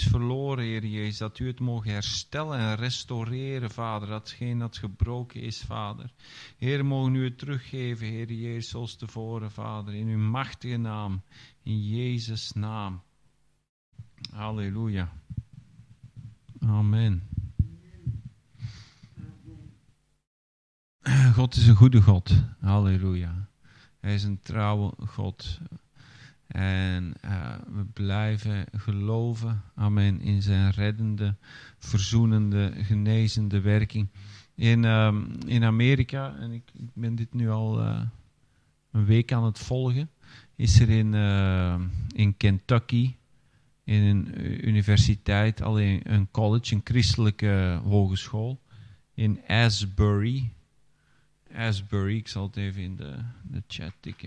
verloren, Heer Jezus, dat u het mogen herstellen en restaureren, Vader, datgene dat gebroken is, Vader. Heer, mogen u het teruggeven, Heer Jezus, zoals tevoren, Vader, in uw machtige naam, in Jezus' naam. Halleluja. Amen. God is een goede God. Halleluja. Hij is een trouwe God. En we blijven geloven, amen, in zijn reddende, verzoenende, genezende werking. In Amerika, en ik ben dit nu al een week aan het volgen, is er in Kentucky, in een universiteit, alleen een college, een christelijke hogeschool, in Asbury, ik zal het even in de chat tikken,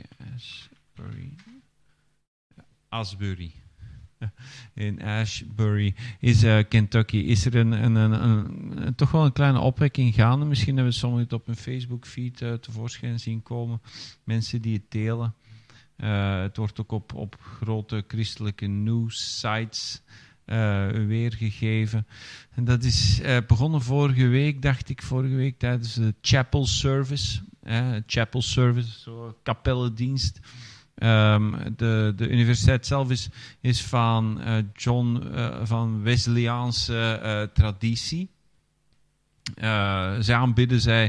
Asbury. In Ashbury is Kentucky. Is er toch wel een kleine opwekking gaande. Misschien hebben sommigen het op een Facebook-feed tevoorschijn zien komen. Mensen die het delen. Het wordt ook op grote christelijke news-sites weergegeven. En dat is begonnen vorige week tijdens de chapel service. Chapel service, zo kapellendienst. De universiteit zelf is van van Wesleyaanse traditie. Zij aanbidden, zij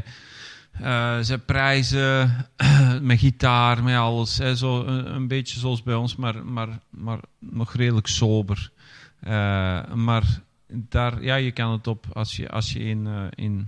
prijzen met gitaar, met alles. Zo een beetje zoals bij ons, maar nog redelijk sober. Maar daar, ja, je kan het op, als je in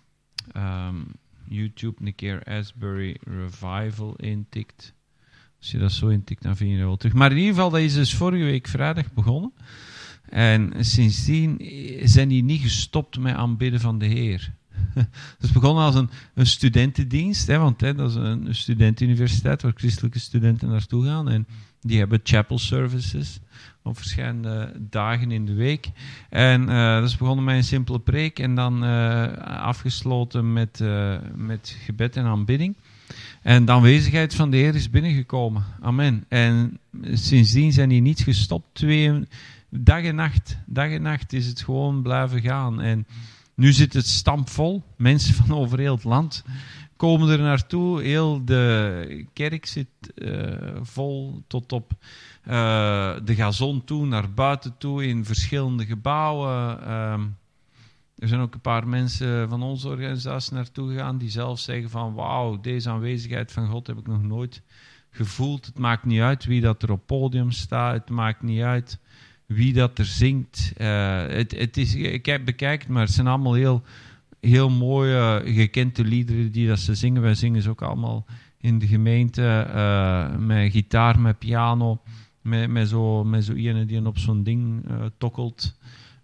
YouTube een keer Asbury Revival intikt. Als je dat zo intikt, dan vind je dat wel terug. Maar in ieder geval, dat is dus vorige week vrijdag begonnen. En sindsdien zijn die niet gestopt met aanbidden van de Heer. Dat is begonnen als een studentendienst, want dat is een studentenuniversiteit waar christelijke studenten naartoe gaan. En die hebben chapel services op verschillende dagen in de week. En dat is begonnen met een simpele preek en dan afgesloten met gebed en aanbidding. En de aanwezigheid van de Heer is binnengekomen. Amen. En sindsdien zijn die niet gestopt. Dag en nacht is het gewoon blijven gaan. En nu zit het stampvol. Mensen van over heel het land komen er naartoe. Heel de kerk zit vol tot op de gazon toe, naar buiten toe, in verschillende gebouwen. Er zijn ook een paar mensen van onze organisatie naartoe gegaan die zelf zeggen van wauw, deze aanwezigheid van God heb ik nog nooit gevoeld. Het maakt niet uit wie dat er op het podium staat. Het maakt niet uit wie dat er zingt. Bekijk het maar. Het zijn allemaal heel mooie gekende liederen die dat ze zingen. Wij zingen ze ook allemaal in de gemeente met gitaar, met piano, met zo iemand die op zo'n ding tokkelt.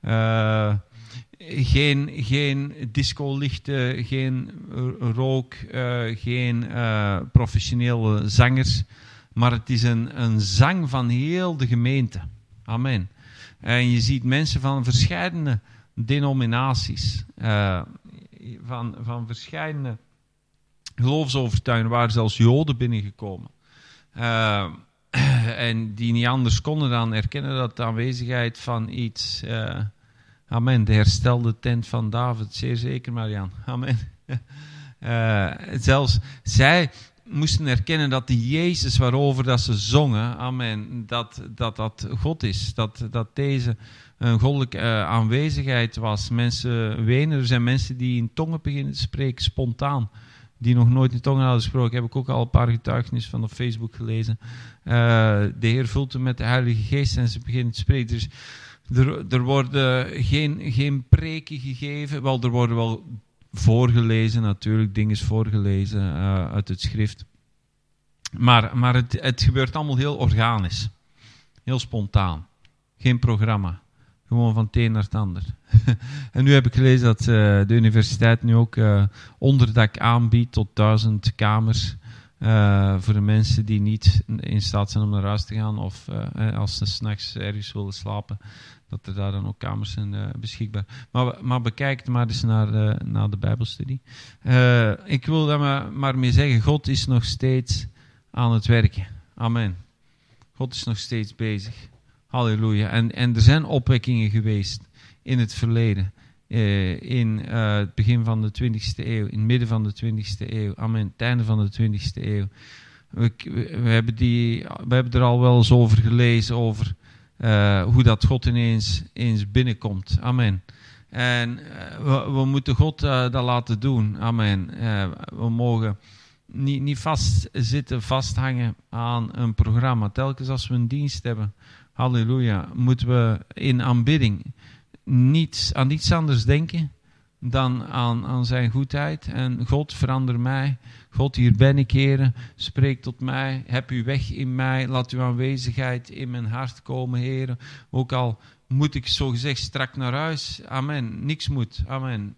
Geen discolichten, geen rook, geen professionele zangers, maar het is een zang van heel de gemeente. Amen. En je ziet mensen van verschillende denominaties, van verschillende geloofsovertuigingen, waar zelfs Joden binnengekomen. En die niet anders konden dan erkennen dat de aanwezigheid van iets... Amen, de herstelde tent van David, zeer zeker, Marian. Amen. Zelfs zij moesten erkennen dat de Jezus waarover dat ze zongen, amen, dat God is. Dat deze een goddelijke aanwezigheid was. Mensen wenen, er zijn mensen die in tongen beginnen te spreken, spontaan. Die nog nooit in tongen hadden gesproken. Heb ik ook al een paar getuigenissen van op Facebook gelezen. De Heer vult hem met de Heilige Geest en ze beginnen te spreken. Dus er worden geen preken gegeven. Wel, er worden wel voorgelezen natuurlijk. Dingen voorgelezen uit het schrift. Maar het gebeurt allemaal heel organisch. Heel spontaan. Geen programma. Gewoon van het een naar het ander. En nu heb ik gelezen dat de universiteit nu ook onderdak aanbiedt tot 1000 kamers. Voor de mensen die niet in staat zijn om naar huis te gaan. Of als ze 's nachts ergens willen slapen. Dat er daar dan ook kamers zijn beschikbaar. Maar bekijk het maar eens naar de Bijbelstudie. Ik wil daar maar mee zeggen. God is nog steeds aan het werken. Amen. God is nog steeds bezig. Halleluja. En er zijn opwekkingen geweest in het verleden. In het begin van de 20e eeuw, in het midden van de 20e eeuw, amen, het einde van de 20e eeuw. We hebben er al wel eens over gelezen, over hoe dat God ineens binnenkomt. Amen. En we moeten God dat laten doen. Amen. We mogen niet vasthangen aan een programma. Telkens als we een dienst hebben, halleluja, moeten we in aanbidding aan niets anders denken dan aan zijn goedheid. En God, verander mij. God, hier ben ik, Heere. Spreek tot mij. Heb uw weg in mij. Laat uw aanwezigheid in mijn hart komen, Heere. Ook al moet ik zogezegd strak naar huis. Amen. Niks moet. Amen.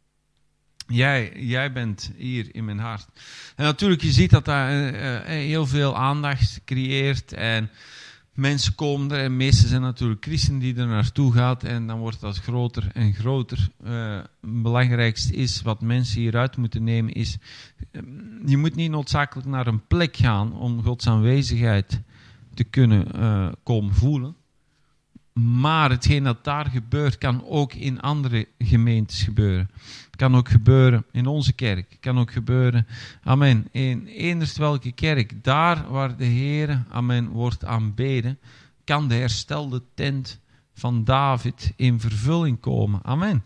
Jij bent hier in mijn hart. En natuurlijk, je ziet dat heel veel aandacht creëert. En mensen komen er. En meestal zijn natuurlijk christenen die er naartoe gaan. En dan wordt dat groter en groter. Het belangrijkste is, wat mensen hieruit moeten nemen, is... je moet niet noodzakelijk naar een plek gaan om Gods aanwezigheid te kunnen komen voelen. Maar hetgeen dat daar gebeurt, kan ook in andere gemeentes gebeuren. Het kan ook gebeuren in onze kerk. Het kan ook gebeuren, amen, in eenders welke kerk. Daar waar de Heer, amen, wordt aanbeden, kan de herstelde tent van David in vervulling komen. Amen.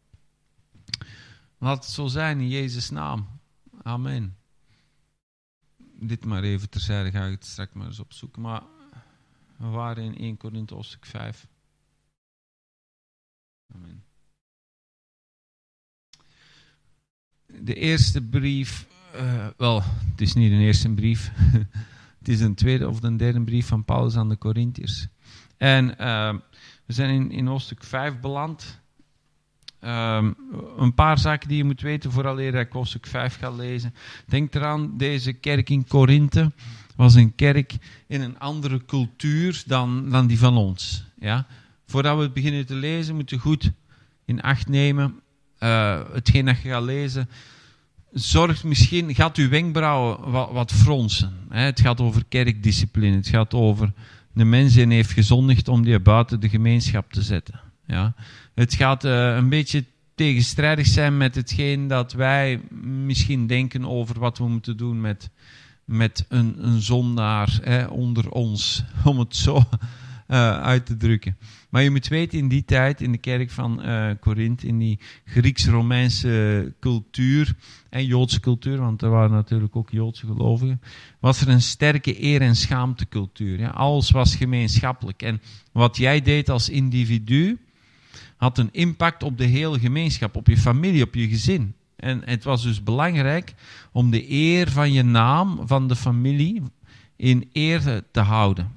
Laat het zo zijn in Jezus' naam. Amen. Dit maar even terzijde, ga ik het straks maar eens opzoeken. Maar we waren in 1 Korinthe hoofdstuk 5. Amen. De eerste brief, het is niet een eerste brief. Het is een tweede of een derde brief van Paulus aan de Corinthiërs. En we zijn in hoofdstuk 5 beland. Een paar zaken die je moet weten vooraleer ik hoofdstuk 5 ga lezen. Denk eraan, deze kerk in Korinthe was een kerk in een andere cultuur dan die van ons. Ja? Voordat we het beginnen te lezen, moet je goed in acht nemen. Hetgeen dat je gaat lezen, gaat uw wenkbrauwen wat fronsen. Hè? Het gaat over kerkdiscipline. Het gaat over de mens die heeft gezondigd om die buiten de gemeenschap te zetten. Ja? Het gaat een beetje tegenstrijdig zijn met hetgeen dat wij misschien denken over wat we moeten doen met een zondaar onder ons, om het zo uit te drukken. Maar je moet weten, in die tijd, in de kerk van Korinthe, in die Grieks-Romeinse cultuur en Joodse cultuur, want er waren natuurlijk ook Joodse gelovigen, was er een sterke eer- en schaamtecultuur. Ja? Alles was gemeenschappelijk. En wat jij deed als individu, had een impact op de hele gemeenschap, op je familie, op je gezin. En het was dus belangrijk om de eer van je naam, van de familie, in eer te houden.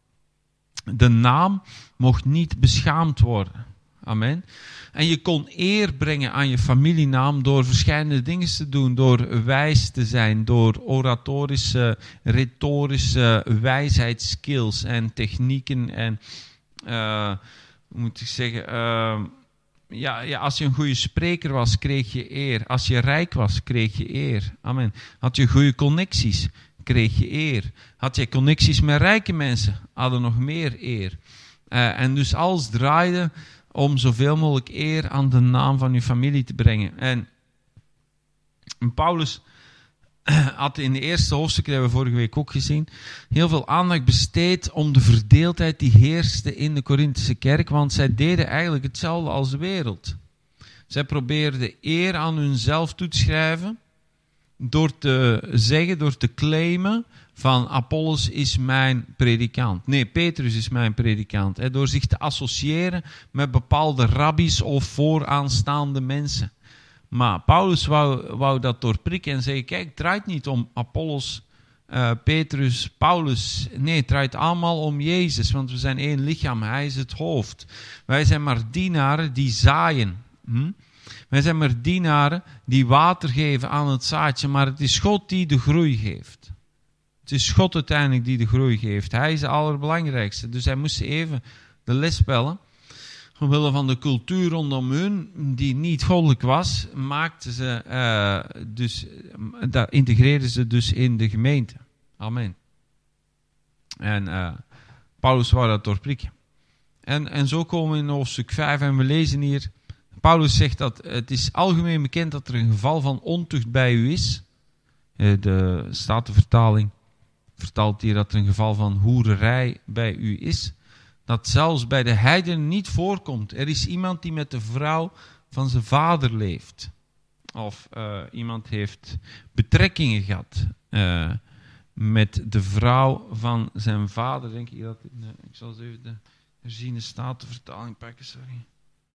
De naam mocht niet beschaamd worden. Amen. En je kon eer brengen aan je familienaam door verschillende dingen te doen. Door wijs te zijn, door oratorische, retorische wijsheidsskills en technieken en... hoe moet ik zeggen... als je een goede spreker was, kreeg je eer. Als je rijk was, kreeg je eer. Amen. Had je goede connecties, kreeg je eer. Had je connecties met rijke mensen, hadden nog meer eer. En dus alles draaide om zoveel mogelijk eer aan de naam van je familie te brengen. En Paulus had in de eerste hoofdstuk, dat hebben we vorige week ook gezien, heel veel aandacht besteed om de verdeeldheid die heerste in de Korinthische kerk, want zij deden eigenlijk hetzelfde als de wereld. Zij probeerden eer aan hunzelf toe te schrijven door te zeggen, door te claimen van Apollos is mijn predikant. Nee, Petrus is mijn predikant. Door zich te associëren met bepaalde rabbies of vooraanstaande mensen. Maar Paulus wou dat doorprikken en zeggen, kijk, het draait niet om Apollos, Petrus, Paulus. Nee, het draait allemaal om Jezus, want we zijn één lichaam, hij is het hoofd. Wij zijn maar dienaren die zaaien. Wij zijn maar dienaren die water geven aan het zaadje, maar het is God die de groei geeft. Het is God uiteindelijk die de groei geeft. Hij is de allerbelangrijkste. Dus hij moest integreren de les bellen. Omwille van de cultuur rondom hun, die niet goddelijk was, integreerden ze dus in de gemeente. Amen. En Paulus wou dat doorprikken. En zo komen we in hoofdstuk 5 en we lezen hier. Paulus zegt dat het is algemeen bekend dat er een geval van ontucht bij u is. De Statenvertaling vertelt hier dat er een geval van hoererij bij u is. Dat zelfs bij de heidenen niet voorkomt. Er is iemand die met de vrouw van zijn vader leeft. Of iemand heeft betrekkingen gehad met de vrouw van zijn vader. Denk ik dat. Ik zal eens even de herziene Statenvertaling pakken, sorry.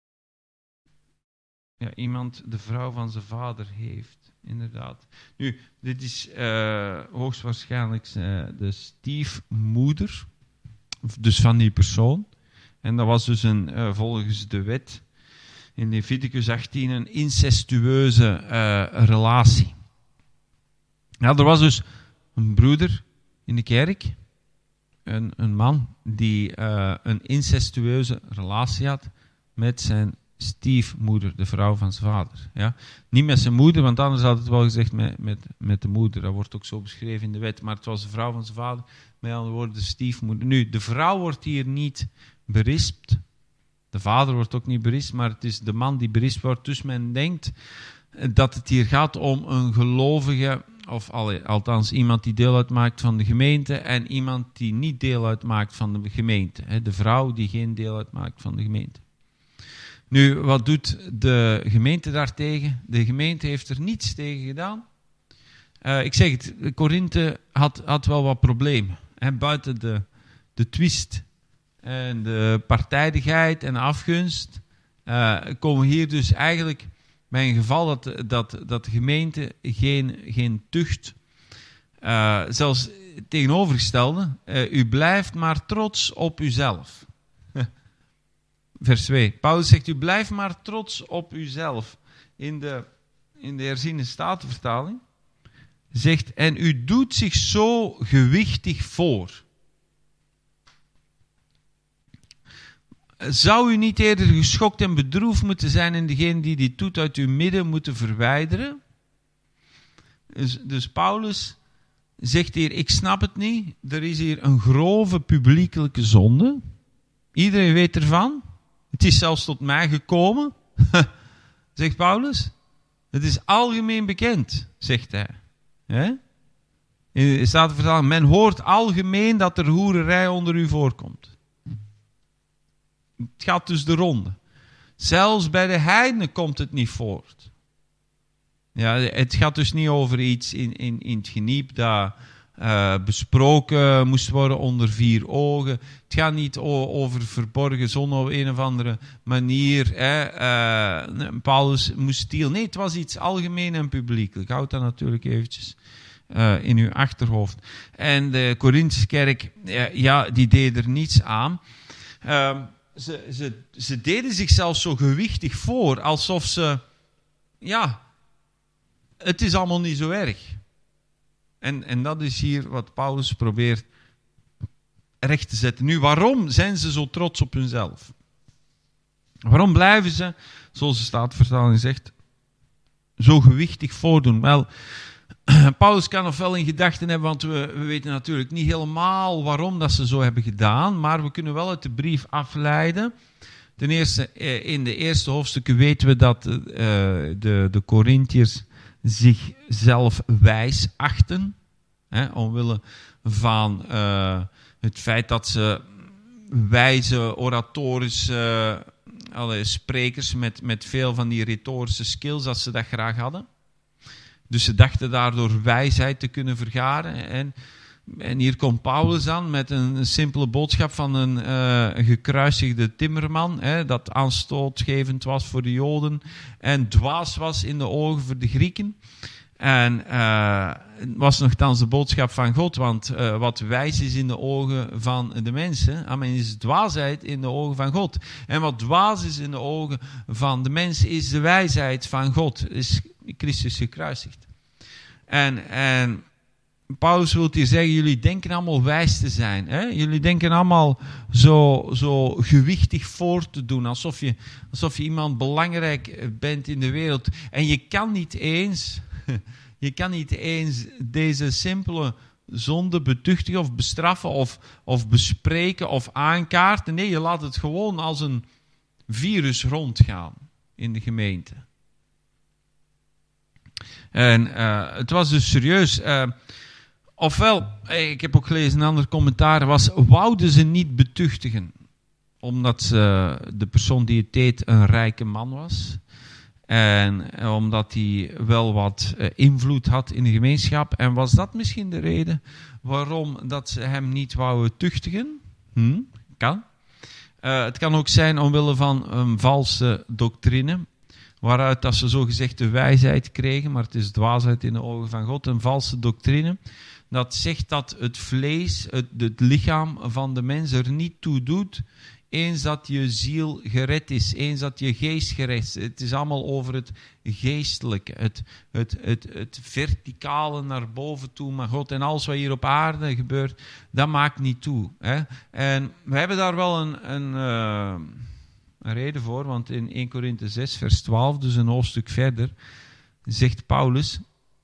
Ja, iemand de vrouw van zijn vader heeft, inderdaad. Nu, dit is hoogstwaarschijnlijk de stiefmoeder, dus van die persoon. En dat was dus volgens de wet in Leviticus 18 een incestueuze relatie. Ja, er was dus een broeder in de kerk, een man die een incestueuze relatie had met zijn stiefmoeder, de vrouw van zijn vader. Ja? Niet met zijn moeder, want anders had het wel gezegd met de moeder. Dat wordt ook zo beschreven in de wet. Maar het was de vrouw van zijn vader, met andere woorden de stiefmoeder. Nu, de vrouw wordt hier niet berispt. De vader wordt ook niet berispt, maar het is de man die berispt wordt. Dus men denkt dat het hier gaat om een gelovige, of althans iemand die deel uitmaakt van de gemeente en iemand die niet deel uitmaakt van de gemeente. De vrouw die geen deel uitmaakt van de gemeente. Nu, wat doet de gemeente daartegen? De gemeente heeft er niets tegen gedaan. Ik zeg het, Korinthe had wel wat problemen. Buiten de twist en de partijdigheid en de afgunst komen we hier dus eigenlijk bij een geval dat de gemeente geen tucht, zelfs tegenovergestelde, u blijft maar trots op uzelf. Vers 2. Paulus zegt, u blijft maar trots op uzelf. In de herziene Statenvertaling zegt, en u doet zich zo gewichtig voor. Zou u niet eerder geschokt en bedroefd moeten zijn en degene die dit doet uit uw midden moeten verwijderen? Dus Paulus zegt hier, ik snap het niet. Er is hier een grove publiekelijke zonde. Iedereen weet ervan. Het is zelfs tot mij gekomen, zegt Paulus. Het is algemeen bekend, zegt hij. In Statenvertaling, men hoort algemeen dat er hoererij onder u voorkomt. Het gaat dus de ronde. Zelfs bij de heidenen komt het niet voort. Ja, het gaat dus niet over iets in het geniep dat besproken moest worden onder 4 ogen. Het gaat niet over verborgen zon op een of andere manier. Paulus moest stielen. Nee, het was iets algemeen en publiekelijk. Houd dat natuurlijk eventjes in uw achterhoofd. En de Korinthische kerk, die deed er niets aan. Ze deden zichzelf zo gewichtig voor, alsof ze, het is allemaal niet zo erg. En dat is hier wat Paulus probeert recht te zetten. Nu, waarom zijn ze zo trots op hunzelf? Waarom blijven ze, zoals de Statenvertaling zegt, zo gewichtig voordoen? Wel, Paulus kan nog wel in gedachten hebben, want we weten natuurlijk niet helemaal waarom dat ze zo hebben gedaan, maar we kunnen wel uit de brief afleiden. Ten eerste, in de eerste hoofdstukken weten we dat de Korinthiërs zichzelf wijs achten, omwille van het feit dat ze wijze oratorische sprekers met veel van die retorische skills, dat ze dat graag hadden. Dus ze dachten daardoor wijsheid te kunnen vergaren. En hier komt Paulus aan met een simpele boodschap van een gekruisigde timmerman, dat aanstootgevend was voor de Joden en dwaas was in de ogen voor de Grieken. En was nogthans de boodschap van God, want wat wijs is in de ogen van de mensen, amen, is dwaasheid in de ogen van God. En wat dwaas is in de ogen van de mensen is de wijsheid van God, is Christus gekruisigd. En Paulus wil hier zeggen, jullie denken allemaal wijs te zijn. Jullie denken allemaal zo gewichtig voor te doen, alsof je iemand belangrijk bent in de wereld. En je kan niet eens deze simpele zonde betuchtigen of bestraffen of bespreken of aankaarten. Nee, je laat het gewoon als een virus rondgaan in de gemeente. En het was dus serieus. Ofwel, ik heb ook gelezen een ander commentaar, wouden ze niet betuchtigen. Omdat de persoon die het deed een rijke man was. En omdat hij wel wat invloed had in de gemeenschap. En was dat misschien de reden waarom dat ze hem niet wouden tuchtigen? Kan. Het kan ook zijn omwille van een valse doctrine. Waaruit dat ze zogezegd de wijsheid kregen. Maar het is dwaasheid in de ogen van God. Een valse doctrine. Dat zegt dat het vlees, het lichaam van de mens er niet toe doet. Eens dat je ziel gered is, eens dat je geest gered is. Het is allemaal over het geestelijke, het verticale naar boven toe. Maar God, en alles wat hier op aarde gebeurt, dat maakt niet toe. Hè? En we hebben daar wel een reden voor, want in 1 Korinthe 6 vers 12, dus een hoofdstuk verder, zegt Paulus: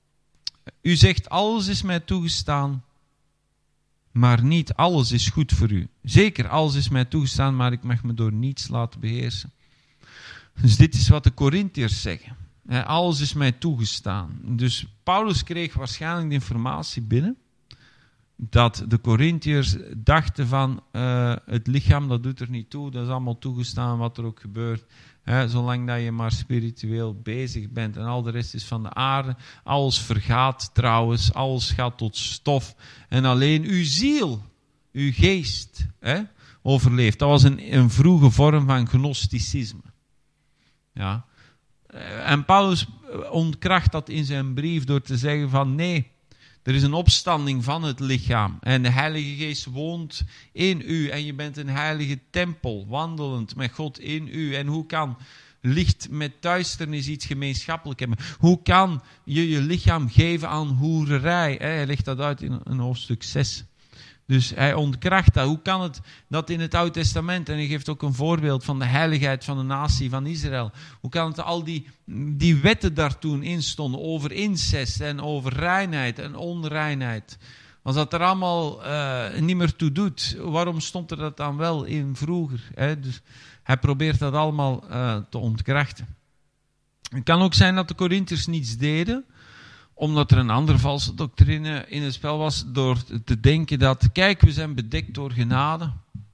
u zegt alles is mij toegestaan, maar niet alles is goed voor u. Zeker, alles is mij toegestaan, maar ik mag me door niets laten beheersen. Dus dit is wat de Korintiërs zeggen. Alles is mij toegestaan. Dus Paulus kreeg waarschijnlijk de informatie binnen dat de Korintiërs dachten van het lichaam, dat doet er niet toe, dat is allemaal toegestaan wat er ook gebeurt. Zolang dat je maar spiritueel bezig bent en al de rest is van de aarde. Alles vergaat trouwens, alles gaat tot stof. En alleen uw ziel, uw geest overleeft. Dat was een vroege vorm van gnosticisme. Ja. En Paulus ontkracht dat in zijn brief door te zeggen van nee, er is een opstanding van het lichaam. En de Heilige Geest woont in u. En je bent een heilige tempel, wandelend met God in u. En hoe kan licht met duisternis iets gemeenschappelijk hebben? Hoe kan je je lichaam geven aan hoererij? Hij legt dat uit in een hoofdstuk 6. Dus hij ontkracht dat. Hoe kan het dat in het Oude Testament, en hij geeft ook een voorbeeld van de heiligheid van de natie van Israël. Hoe kan het al die wetten daar toen in stonden over incest en over reinheid en onreinheid. Als dat er allemaal niet meer toe doet, waarom stond er dat dan wel in vroeger? Dus hij probeert dat allemaal te ontkrachten. Het kan ook zijn dat de Korintiërs niets deden, omdat er een andere valse doctrine in het spel was, door te denken dat, kijk, we zijn bedekt door genade.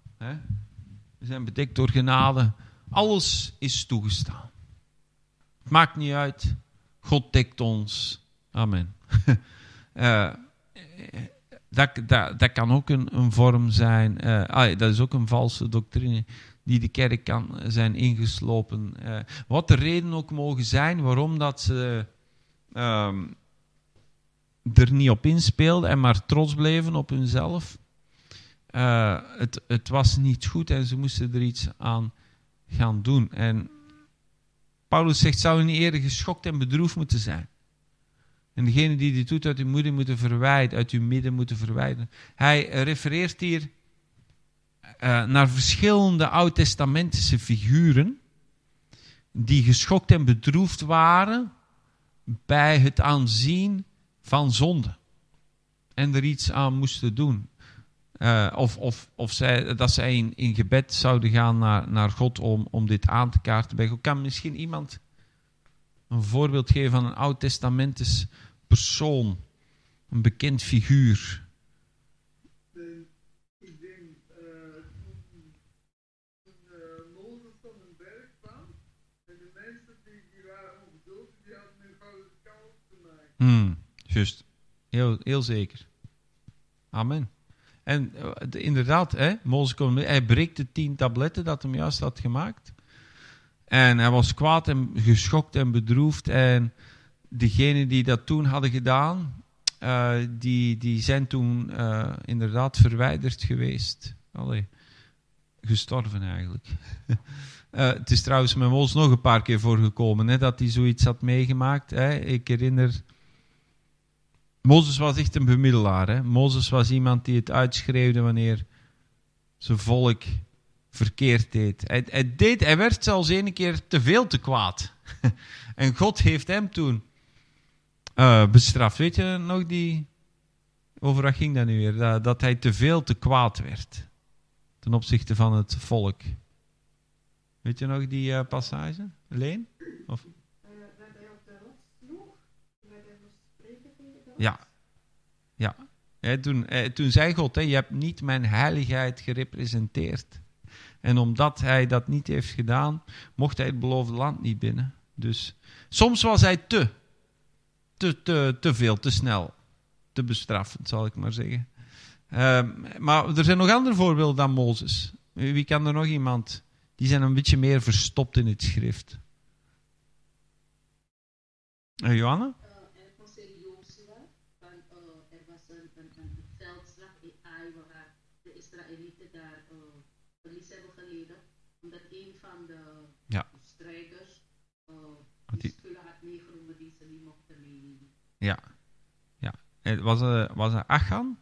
We zijn bedekt door genade. Alles is toegestaan. Het maakt niet uit. God dekt ons. Amen. Dat kan ook een vorm zijn. Dat is ook een valse doctrine die de kerk kan zijn ingeslopen. Wat de reden ook mogen zijn waarom dat ze er niet op inspeelden en maar trots bleven op hunzelf. Het was niet goed en ze moesten er iets aan gaan doen. En Paulus zegt, zou u niet eerder geschokt en bedroefd moeten zijn? En degene die dit doet uit uw moeder moeten verwijderen, uit uw midden moeten verwijderen. Hij refereert hier naar verschillende oud-testamentische figuren die geschokt en bedroefd waren bij het aanzien van zonde. En er iets aan moesten doen. Dat zij in gebed zouden gaan naar God om dit aan te kaarten. Bij God. Kan misschien iemand een voorbeeld geven van een oud-testamentisch persoon? Een bekend figuur. Ik denk toen Mozes van een berg kwam en de mensen die waren ongeduldig, die hadden hun gouden kalf te maken. Juist. Heel zeker. Amen. En inderdaad, Mozes hij breekt de 10 tabletten dat hem juist had gemaakt. En hij was kwaad en geschokt en bedroefd. En degenen die dat toen hadden gedaan, die zijn toen inderdaad verwijderd geweest. Allee, gestorven eigenlijk. Het is trouwens met Mozes nog een paar keer voorgekomen, dat hij zoiets had meegemaakt. Ik herinner... Mozes was echt een bemiddelaar. Mozes was iemand die het uitschreeuwde wanneer zijn volk verkeerd deed. Hij werd zelfs een keer te veel te kwaad. En God heeft hem toen bestraft. Weet je nog Over wat ging dat nu weer? Dat hij te kwaad werd ten opzichte van het volk. Weet je nog die passage? Leen? Of? Dat hij op de rots sloeg, dat hij moest spreken tegen de rots. Ja. Toen zei God, je hebt niet mijn heiligheid gerepresenteerd. En omdat hij dat niet heeft gedaan, mocht hij het beloofde land niet binnen. Dus soms was hij te veel, te snel, te bestraffend, zal ik maar zeggen. Maar er zijn nog andere voorbeelden dan Mozes. Wie kan er nog iemand? Die zijn een beetje meer verstopt in het schrift. Johanna? Er was in Jozua, er was een veldslag in Ai waar de Israëlieten daar verlies hebben geleden. Omdat een van de strijders die spullen had meegenomen die ze niet mochten meenemen. Ja. Was het Achan?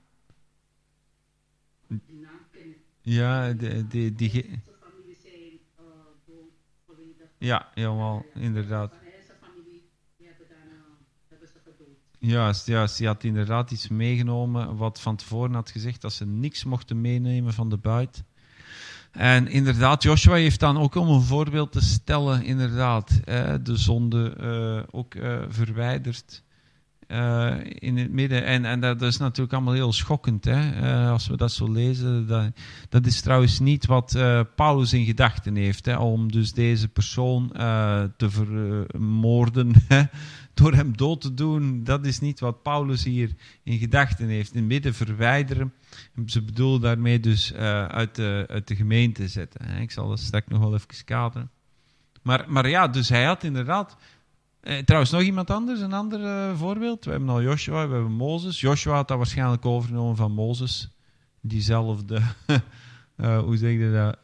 Die naam ken ik. Ja, Zijn familie zijn dood volledig. Ja, helemaal, inderdaad. Van zijn familie hebben ze gedood. Juist, die had inderdaad iets meegenomen wat van tevoren had gezegd dat ze niks mochten meenemen van de buit. En inderdaad, Joshua heeft dan ook om een voorbeeld te stellen, inderdaad, de zonde ook verwijderd in het midden. En dat is natuurlijk allemaal heel schokkend, als we dat zo lezen. Dat is trouwens niet wat Paulus in gedachten heeft, om dus deze persoon te vermoorden, door hem dood te doen. Dat is niet wat Paulus hier in gedachten heeft. In het midden verwijderen. Ze bedoelen daarmee dus uit de gemeente zetten. Ik zal dat straks nog wel even kaderen. Maar ja, dus hij had inderdaad... trouwens, nog iemand anders, een ander voorbeeld. We hebben al Joshua, we hebben Mozes. Joshua had dat waarschijnlijk overgenomen van Mozes. Diezelfde, hoe zeg je dat,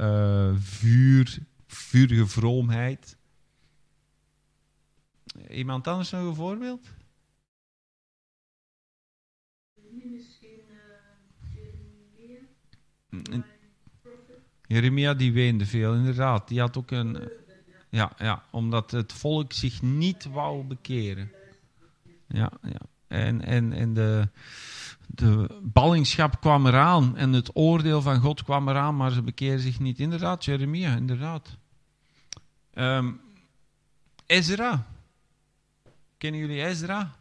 vurige vroomheid. Iemand anders nog een voorbeeld? Misschien Jeremia die weende veel, inderdaad. Die had ook een... Ja, omdat het volk zich niet wou bekeren. Ja. En de ballingschap kwam eraan en het oordeel van God kwam eraan, maar ze bekeerden zich niet. Inderdaad, Jeremia, inderdaad. Ezra. Kennen jullie Ezra?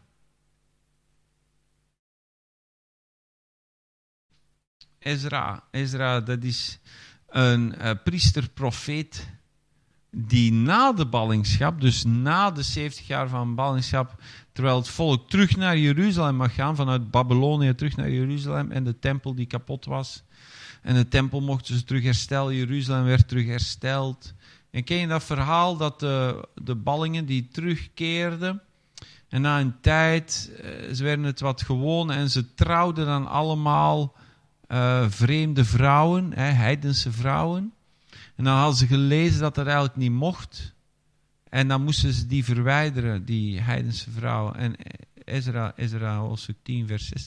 Ezra, dat is een priester-profeet die na de ballingschap, dus na de 70 jaar van ballingschap, terwijl het volk terug naar Jeruzalem mag gaan, vanuit Babylonië terug naar Jeruzalem, en de tempel die kapot was. En de tempel mochten ze terug herstellen, Jeruzalem werd terug hersteld. En ken je dat verhaal dat de ballingen die terugkeerden, en na een tijd, ze werden het wat gewoon en ze trouwden dan allemaal vreemde vrouwen, heidense vrouwen. En dan hadden ze gelezen dat dat eigenlijk niet mocht. En dan moesten ze die verwijderen, die heidense vrouwen. En Ezra hoofdstuk 10, vers 6.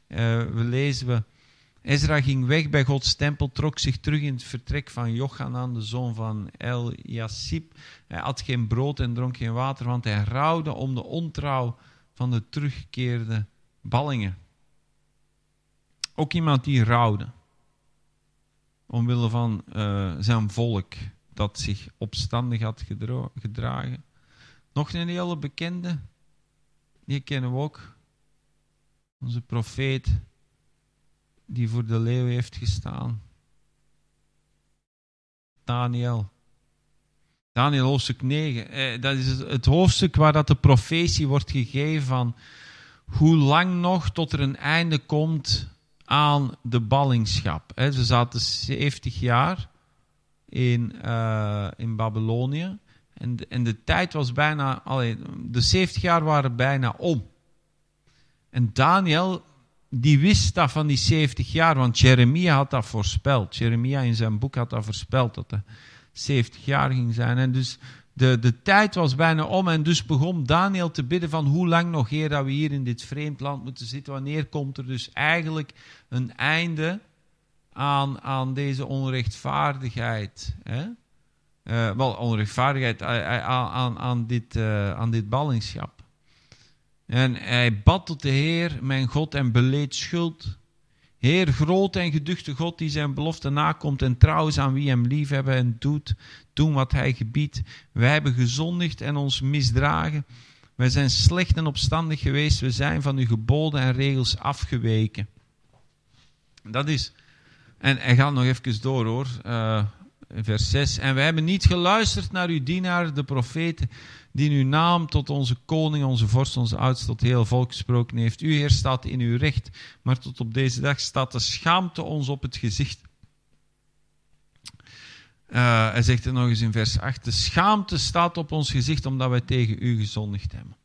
Ezra ging weg bij Gods tempel, trok zich terug in het vertrek van Jochanan, de zoon van Eliasib. Hij at geen brood en dronk geen water, want hij rouwde om de ontrouw van de teruggekeerde ballingen. Ook iemand die rouwde. Omwille van zijn volk dat zich opstandig had gedragen. Nog een hele bekende, die kennen we ook. Onze profeet die voor de leeuw heeft gestaan. Daniel hoofdstuk 9. Dat is het hoofdstuk waar dat de profetie wordt gegeven van hoe lang nog tot er een einde komt aan de ballingschap. Ze zaten 70 jaar in Babylonië. En de tijd was bijna... de 70 jaar waren bijna om. En Daniel, die wist dat van die 70 jaar, want Jeremia had dat voorspeld. Jeremia in zijn boek had dat voorspeld, dat er 70 jaar ging zijn. En dus de tijd was bijna om en dus begon Daniel te bidden van hoe lang nog, Heer, dat we hier in dit vreemd land moeten zitten. Wanneer komt er dus eigenlijk een einde aan deze onrechtvaardigheid? Onrechtvaardigheid aan dit ballingschap. En hij bad tot de Heer, mijn God, en beleed schuld. Heer, grote en geduchte God, die zijn belofte nakomt en trouw is aan wie hem lief hebben en doen wat hij gebiedt. Wij hebben gezondigd en ons misdragen. Wij zijn slecht en opstandig geweest. We zijn van uw geboden en regels afgeweken. Dat is... En hij gaat nog even door hoor. Vers 6. En wij hebben niet geluisterd naar uw dienaar, de profeten, die in uw naam tot onze koning, onze vorst, onze oudste, tot heel volk gesproken heeft. U, Heer, staat in uw recht, maar tot op deze dag staat de schaamte ons op het gezicht. Hij zegt er nog eens in vers 8. De schaamte staat op ons gezicht omdat wij tegen u gezondigd hebben.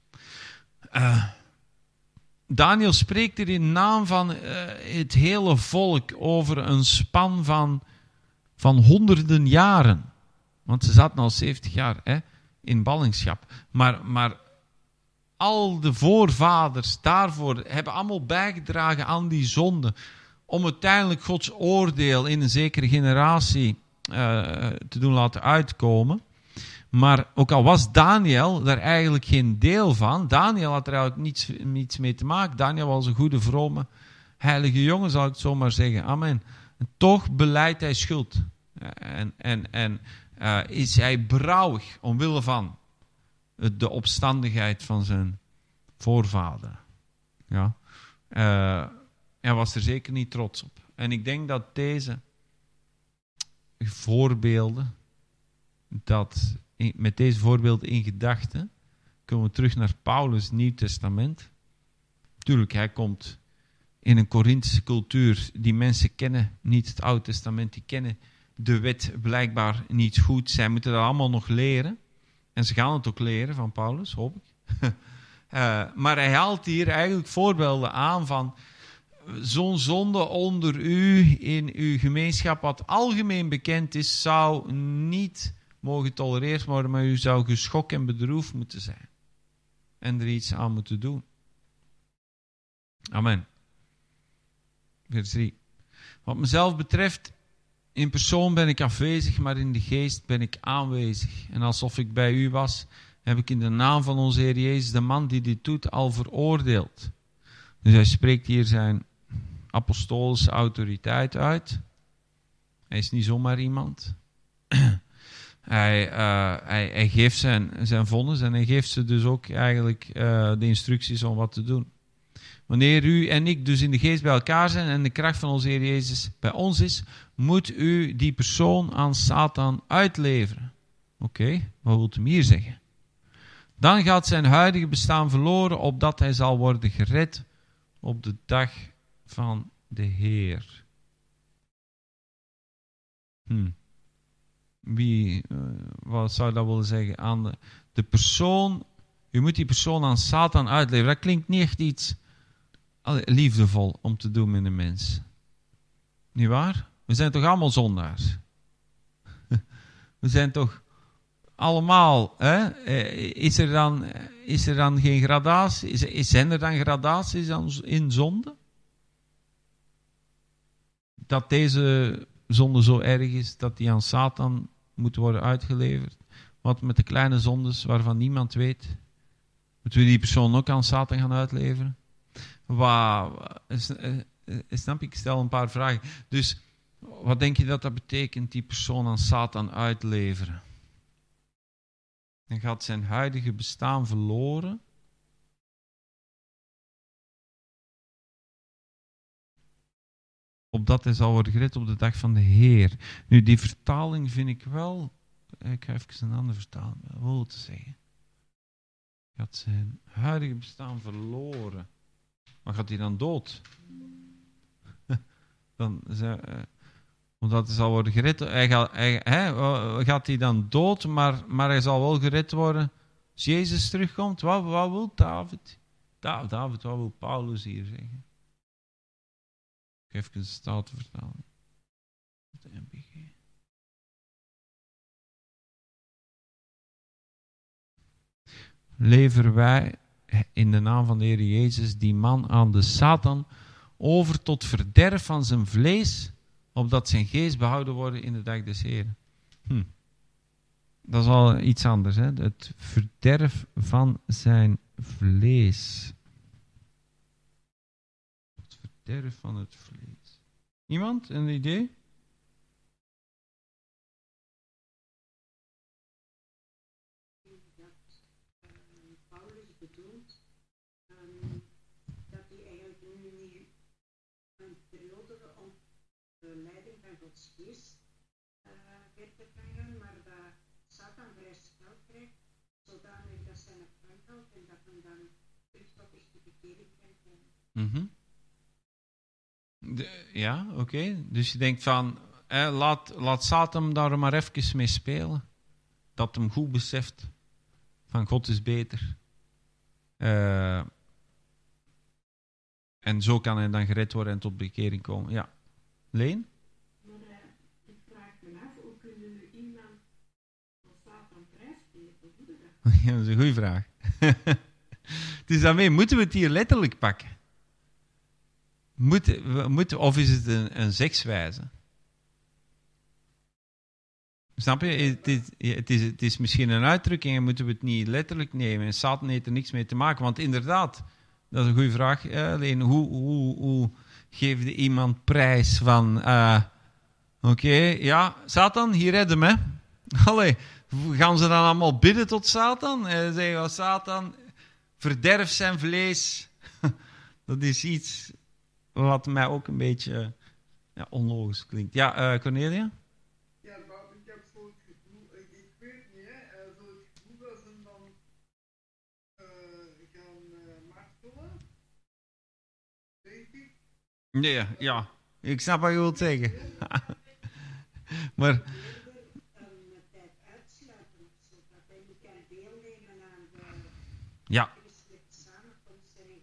Daniel spreekt er in naam van het hele volk over een span van honderden jaren. Want ze zaten al 70 jaar in ballingschap. Maar al de voorvaders daarvoor hebben allemaal bijgedragen aan die zonde. Om uiteindelijk Gods oordeel in een zekere generatie te doen laten uitkomen. Maar ook al was Daniel daar eigenlijk geen deel van. Daniel had er eigenlijk niets mee te maken. Daniel was een goede, vrome, heilige jongen, zal ik het zo maar zeggen. Amen. En toch belijdt hij schuld. En is hij berouwig omwille van de opstandigheid van zijn voorvader. Ja. Hij was er zeker niet trots op. En ik denk dat deze voorbeelden, met deze voorbeelden in gedachten, komen we terug naar Paulus' Nieuw Testament. Tuurlijk, hij komt in een Korinthische cultuur. Die mensen kennen niet het Oude Testament, die kennen de wet blijkbaar niet goed. Zij moeten dat allemaal nog leren. En ze gaan het ook leren van Paulus, hoop ik. Maar hij haalt hier eigenlijk voorbeelden aan van zo'n zonde onder u, in uw gemeenschap, wat algemeen bekend is, zou niet mogen getolereerd worden, maar u zou geschokt en bedroefd moeten zijn. En er iets aan moeten doen. Amen. Vers 3. Wat mezelf betreft, in persoon ben ik afwezig, maar in de geest ben ik aanwezig. En alsof ik bij u was, heb ik in de naam van onze Heer Jezus, de man die dit doet, al veroordeeld. Dus hij spreekt hier zijn apostolische autoriteit uit. Hij is niet zomaar iemand. Hij geeft zijn vonnis en hij geeft ze dus ook eigenlijk de instructies om wat te doen. Wanneer u en ik dus in de geest bij elkaar zijn en de kracht van onze Heer Jezus bij ons is, moet u die persoon aan Satan uitleveren. Oké, wat wilt u hier zeggen? Dan gaat zijn huidige bestaan verloren, opdat hij zal worden gered op de dag van de Heer. Wat zou dat willen zeggen? Aan de persoon, u moet die persoon aan Satan uitleveren. Dat klinkt niet echt iets liefdevol om te doen met een mens. Niet waar? We zijn toch allemaal zondaars? We zijn toch allemaal, hè? Is er dan geen gradatie? Zijn er dan gradaties in zonde? Dat deze zonde zo erg is dat die aan Satan moet worden uitgeleverd. Wat met de kleine zondes waarvan niemand weet, moeten we die persoon ook aan Satan gaan uitleveren? Snap ik? Ik stel een paar vragen. Dus wat denk je dat betekent, die persoon aan Satan uitleveren? Dan gaat zijn huidige bestaan verloren. Opdat hij zal worden gered op de dag van de Heer. Nu, die vertaling vind ik wel... Ik ga even een andere vertaling wel te zeggen. Gaat zijn huidige bestaan verloren. Maar gaat hij dan dood? Omdat hij zal worden gered. Gaat hij dan dood, maar hij zal wel gered worden als Jezus terugkomt? Wat wil David? David, wat wil Paulus hier zeggen? Ik geef even de Statenvertaling. De MBG. Leveren wij in de naam van de Heer Jezus die man aan de Satan over tot verderf van zijn vlees, opdat zijn geest behouden wordt in de dag des Heeren. Dat is al iets anders. Hè? Het verderf van zijn vlees. Het verderf van het vlees. Iemand een idee? Paulus bedoelt dat hij eigenlijk nu niet een periode om de leiding van Gods geest weer te brengen, maar dat Satan vrij spel krijgt, zodanig dat zij het aanhoudt en dat men dan terug tot echte bekering kan komen. Mm-hmm. Ja, oké. Dus je denkt van, laat Satan daar maar even mee spelen. Dat hem goed beseft van God is beter. En zo kan hij dan gered worden en tot bekering komen. Ja. Leen? Maar ik vraag me af, hoe kunnen we iemand van Satan prijsgeven? Hoe doe je dat? Ja, dat is een goede vraag. Dus daarmee moeten we het hier letterlijk pakken. Of is het een zegswijze? Snap je? Het is misschien een uitdrukking en moeten we het niet letterlijk nemen. En Satan heeft er niks mee te maken. Want inderdaad, dat is een goede vraag. Alleen, hoe geef je iemand prijs van... Oké, ja, Satan, hier redden me. Allee, gaan ze dan allemaal bidden tot Satan? Zeggen we, Satan, verderf zijn vlees. Dat is iets wat mij ook een beetje onlogisch klinkt. Ja, Cornelia? Ja, maar ik heb zo het gevoel, ik weet niet, zo het gevoel dat ze hem dan gaan martelen, denk ik. Nee, ja, ik snap wat je wilt zeggen. Maar... Een tijd uitsluiten, zodat hij niet kan deelnemen aan de Ja. christelijke samenkomst en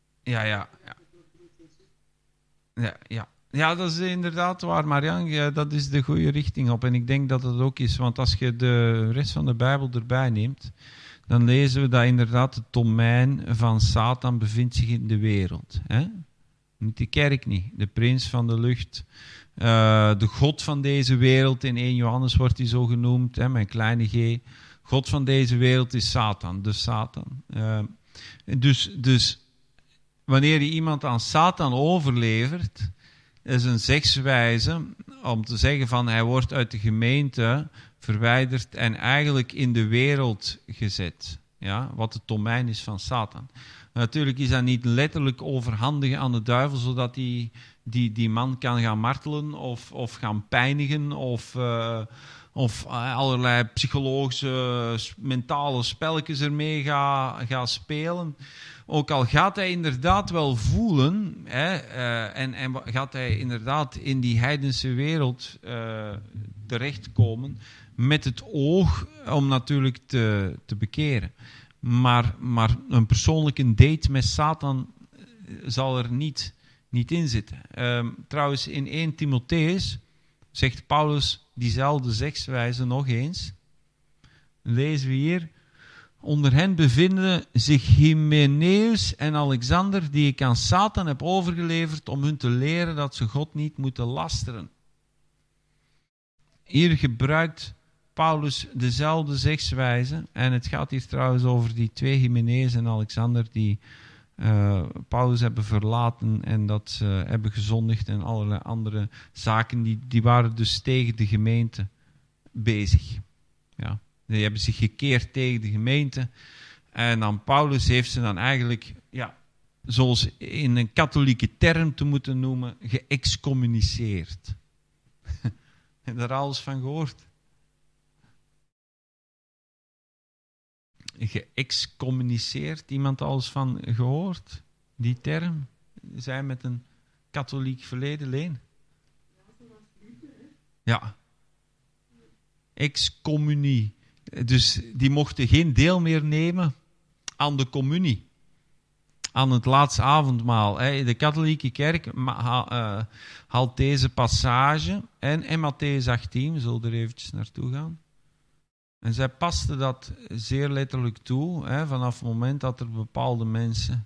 Ja, dat is inderdaad waar, Marianne. Dat is de goede richting op. En ik denk dat het ook is, want als je de rest van de Bijbel erbij neemt, dan lezen we dat inderdaad het domein van Satan bevindt zich in de wereld. Hè? Niet de kerk, niet. De prins van de lucht. De God van deze wereld, in 1 Johannes wordt hij zo genoemd, hè, met een kleine g. God van deze wereld is Satan, de Satan. Dus wanneer je iemand aan Satan overlevert, is een zegswijze om te zeggen van hij wordt uit de gemeente verwijderd en eigenlijk in de wereld gezet. Ja, wat het domein is van Satan. Natuurlijk is dat niet letterlijk overhandigen aan de duivel, zodat die man kan gaan martelen of gaan pijnigen of allerlei psychologische, mentale spelletjes ermee gaat spelen. Ook al gaat hij inderdaad wel voelen, en gaat hij inderdaad in die heidense wereld terechtkomen, met het oog om natuurlijk te bekeren. Maar een persoonlijke date met Satan zal er niet in zitten. Trouwens, in 1 Timotheus zegt Paulus diezelfde zegswijze nog eens. Lezen we hier. Onder hen bevinden zich Hymenaeus en Alexander, die ik aan Satan heb overgeleverd om hun te leren dat ze God niet moeten lasteren. Hier gebruikt Paulus dezelfde zegswijze. En het gaat hier trouwens over die 2 Hymenaeus en Alexander die Paulus hebben verlaten en dat ze hebben gezondigd en allerlei andere zaken. Die waren dus tegen de gemeente bezig. Ja. Die hebben zich gekeerd tegen de gemeente. En dan Paulus heeft ze dan eigenlijk, zoals in een katholieke term te moeten noemen, geëxcommuniceerd. Heb je daar alles van gehoord? Geëxcommuniceerd, iemand alles van gehoord? Die term? Zij met een katholiek verleden, Leen? Ja. Excommunie. Dus die mochten geen deel meer nemen aan de communie. Aan het laatste avondmaal. De katholieke kerk haalt deze passage en Mattheüs 18, we zullen er eventjes naartoe gaan. En zij paste dat zeer letterlijk toe, vanaf het moment dat er bepaalde mensen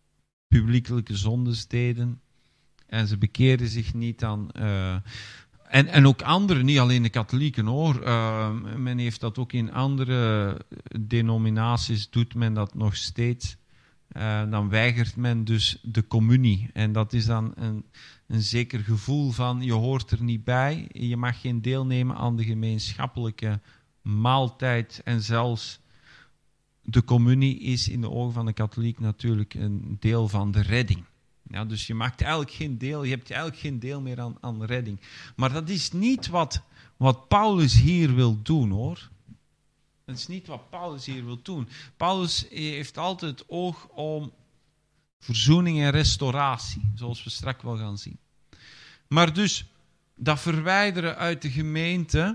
publiekelijke zondes deden en ze bekeerden zich niet, dan En ook anderen, niet alleen de katholieken hoor. Men heeft dat ook in andere denominaties, doet men dat nog steeds. Dan weigert men dus de communie. En dat is dan een zeker gevoel van, je hoort er niet bij. Je mag geen deelnemen aan de gemeenschappelijke maaltijd. En zelfs de communie is in de ogen van de katholiek natuurlijk een deel van de redding. Ja, dus je maakt eigenlijk geen deel, je hebt eigenlijk geen deel meer aan redding. Maar dat is niet wat Paulus hier wil doen, hoor. Dat is niet wat Paulus hier wil doen. Paulus heeft altijd het oog om verzoening en restauratie, zoals we straks wel gaan zien. Maar dus, dat verwijderen uit de gemeente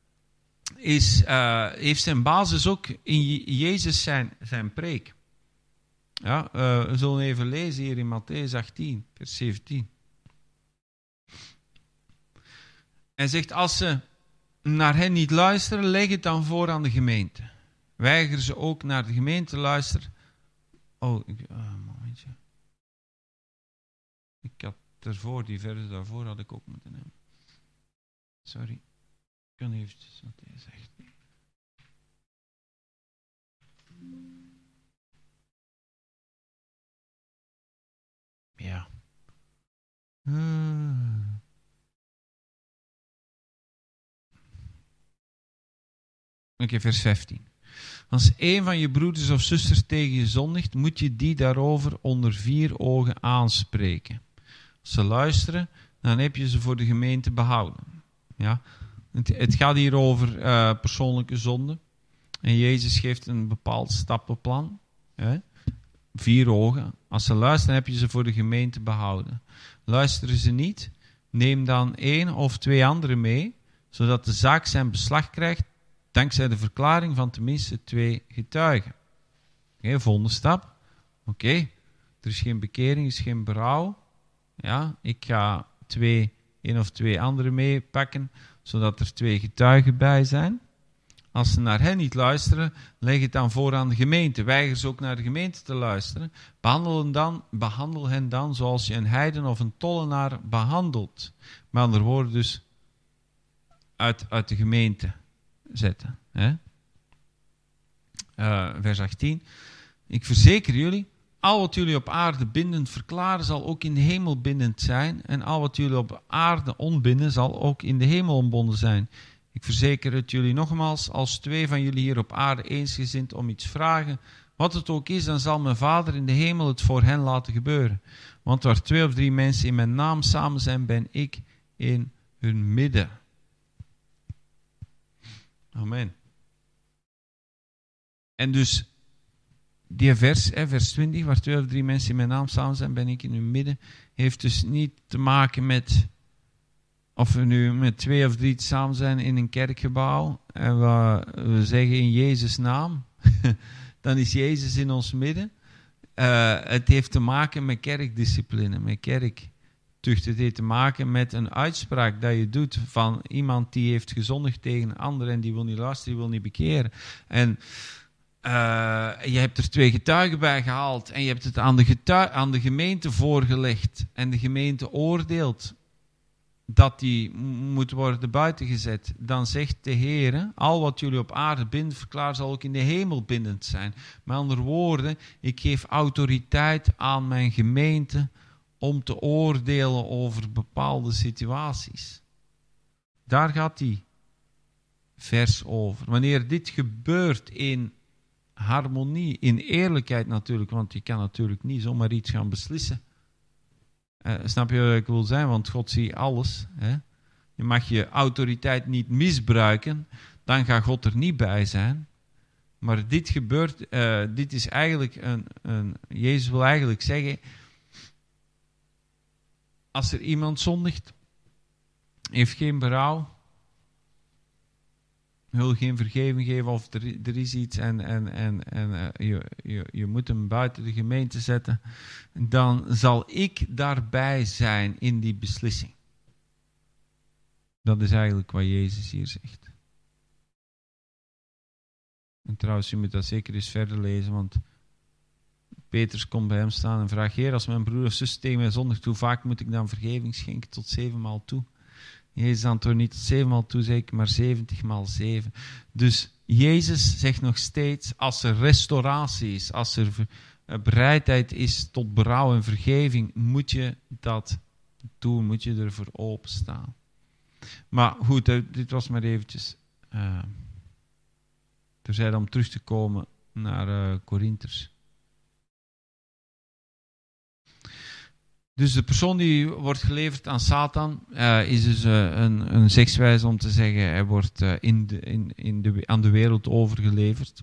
heeft zijn basis ook in Jezus zijn preek. Ja, we zullen even lezen hier in Mattheüs 18, vers 17. Hij zegt, als ze naar hen niet luisteren, leg het dan voor aan de gemeente. Weiger ze ook naar de gemeente te luisteren. Momentje. Ik had ervoor, die verse daarvoor had ik ook moeten nemen. Sorry. Ik kan eventjes Mattheüs 18. Ja. Oké, vers 15. Als een van je broeders of zusters tegen je zondigt, moet je die daarover onder 4 ogen aanspreken. Als ze luisteren, dan heb je ze voor de gemeente behouden. Ja? Het gaat hier over persoonlijke zonde. En Jezus geeft een bepaald stappenplan. 4 ogen. Als ze luisteren, heb je ze voor de gemeente behouden. Luisteren ze niet, neem dan 1 of 2 anderen mee, zodat de zaak zijn beslag krijgt, dankzij de verklaring van tenminste 2 getuigen. Volgende stap. Er is geen bekering, er is geen berouw. Ja, ik ga 1 of 2 anderen meepakken, zodat er 2 getuigen bij zijn. Als ze naar hen niet luisteren, leg het dan voor aan de gemeente. Weiger ze ook naar de gemeente te luisteren. Behandel hen dan zoals je een heiden of een tollenaar behandelt. Met andere woorden dus uit de gemeente zetten. Vers 18. Ik verzeker jullie, al wat jullie op aarde bindend verklaren, zal ook in de hemel bindend zijn. En al wat jullie op aarde ontbinden, zal ook in de hemel ontbonden zijn. Ik verzeker het jullie nogmaals, als 2 van jullie hier op aarde eensgezind om iets vragen, wat het ook is, dan zal mijn Vader in de hemel het voor hen laten gebeuren. Want waar 2 of 3 mensen in mijn naam samen zijn, ben ik in hun midden. Amen. En dus, die vers 20, waar 2 of 3 mensen in mijn naam samen zijn, ben ik in hun midden, heeft dus niet te maken met of we nu met 2 of 3 samen zijn in een kerkgebouw en we zeggen in Jezus' naam, dan is Jezus in ons midden. Het heeft te maken met kerkdiscipline, met kerktucht. Het heeft te maken met een uitspraak dat je doet van iemand die heeft gezondigd tegen een ander en die wil niet luisteren, die wil niet bekeren. En je hebt er 2 getuigen bij gehaald en je hebt het aan de gemeente voorgelegd en de gemeente oordeelt dat die moet worden buitengezet, dan zegt de Heer, al wat jullie op aarde bindt, verklaar zal ook in de hemel bindend zijn. Met andere woorden, ik geef autoriteit aan mijn gemeente om te oordelen over bepaalde situaties. Daar gaat die vers over. Wanneer dit gebeurt in harmonie, in eerlijkheid natuurlijk, want je kan natuurlijk niet zomaar iets gaan beslissen. Snap je wat ik wil zeggen? Want God ziet alles. Je mag je autoriteit niet misbruiken, dan gaat God er niet bij zijn. Maar dit gebeurt, dit is eigenlijk Jezus wil eigenlijk zeggen, als er iemand zondigt, heeft geen berouw, wil geen vergeving geven of er is iets en je moet hem buiten de gemeente zetten, dan zal ik daarbij zijn in die beslissing. Dat is eigenlijk wat Jezus hier zegt. En trouwens, je moet dat zeker eens verder lezen, want Petrus komt bij hem staan en vraagt, Heer, als mijn broer of zus tegen mij zondigt, hoe vaak moet ik dan vergeving schenken? Tot 7 maal toe. Jezus antwoordde niet 7 maal toe, zeg ik, maar 70 maal 7. Dus Jezus zegt nog steeds, als er restauratie is, als er bereidheid is tot berouw en vergeving, moet je dat doen, moet je ervoor openstaan. Maar goed, dit was maar eventjes terzijde om terug te komen naar Korinters. Dus de persoon die wordt geleverd aan Satan is dus een zegswijze om te zeggen, hij wordt aan de wereld overgeleverd.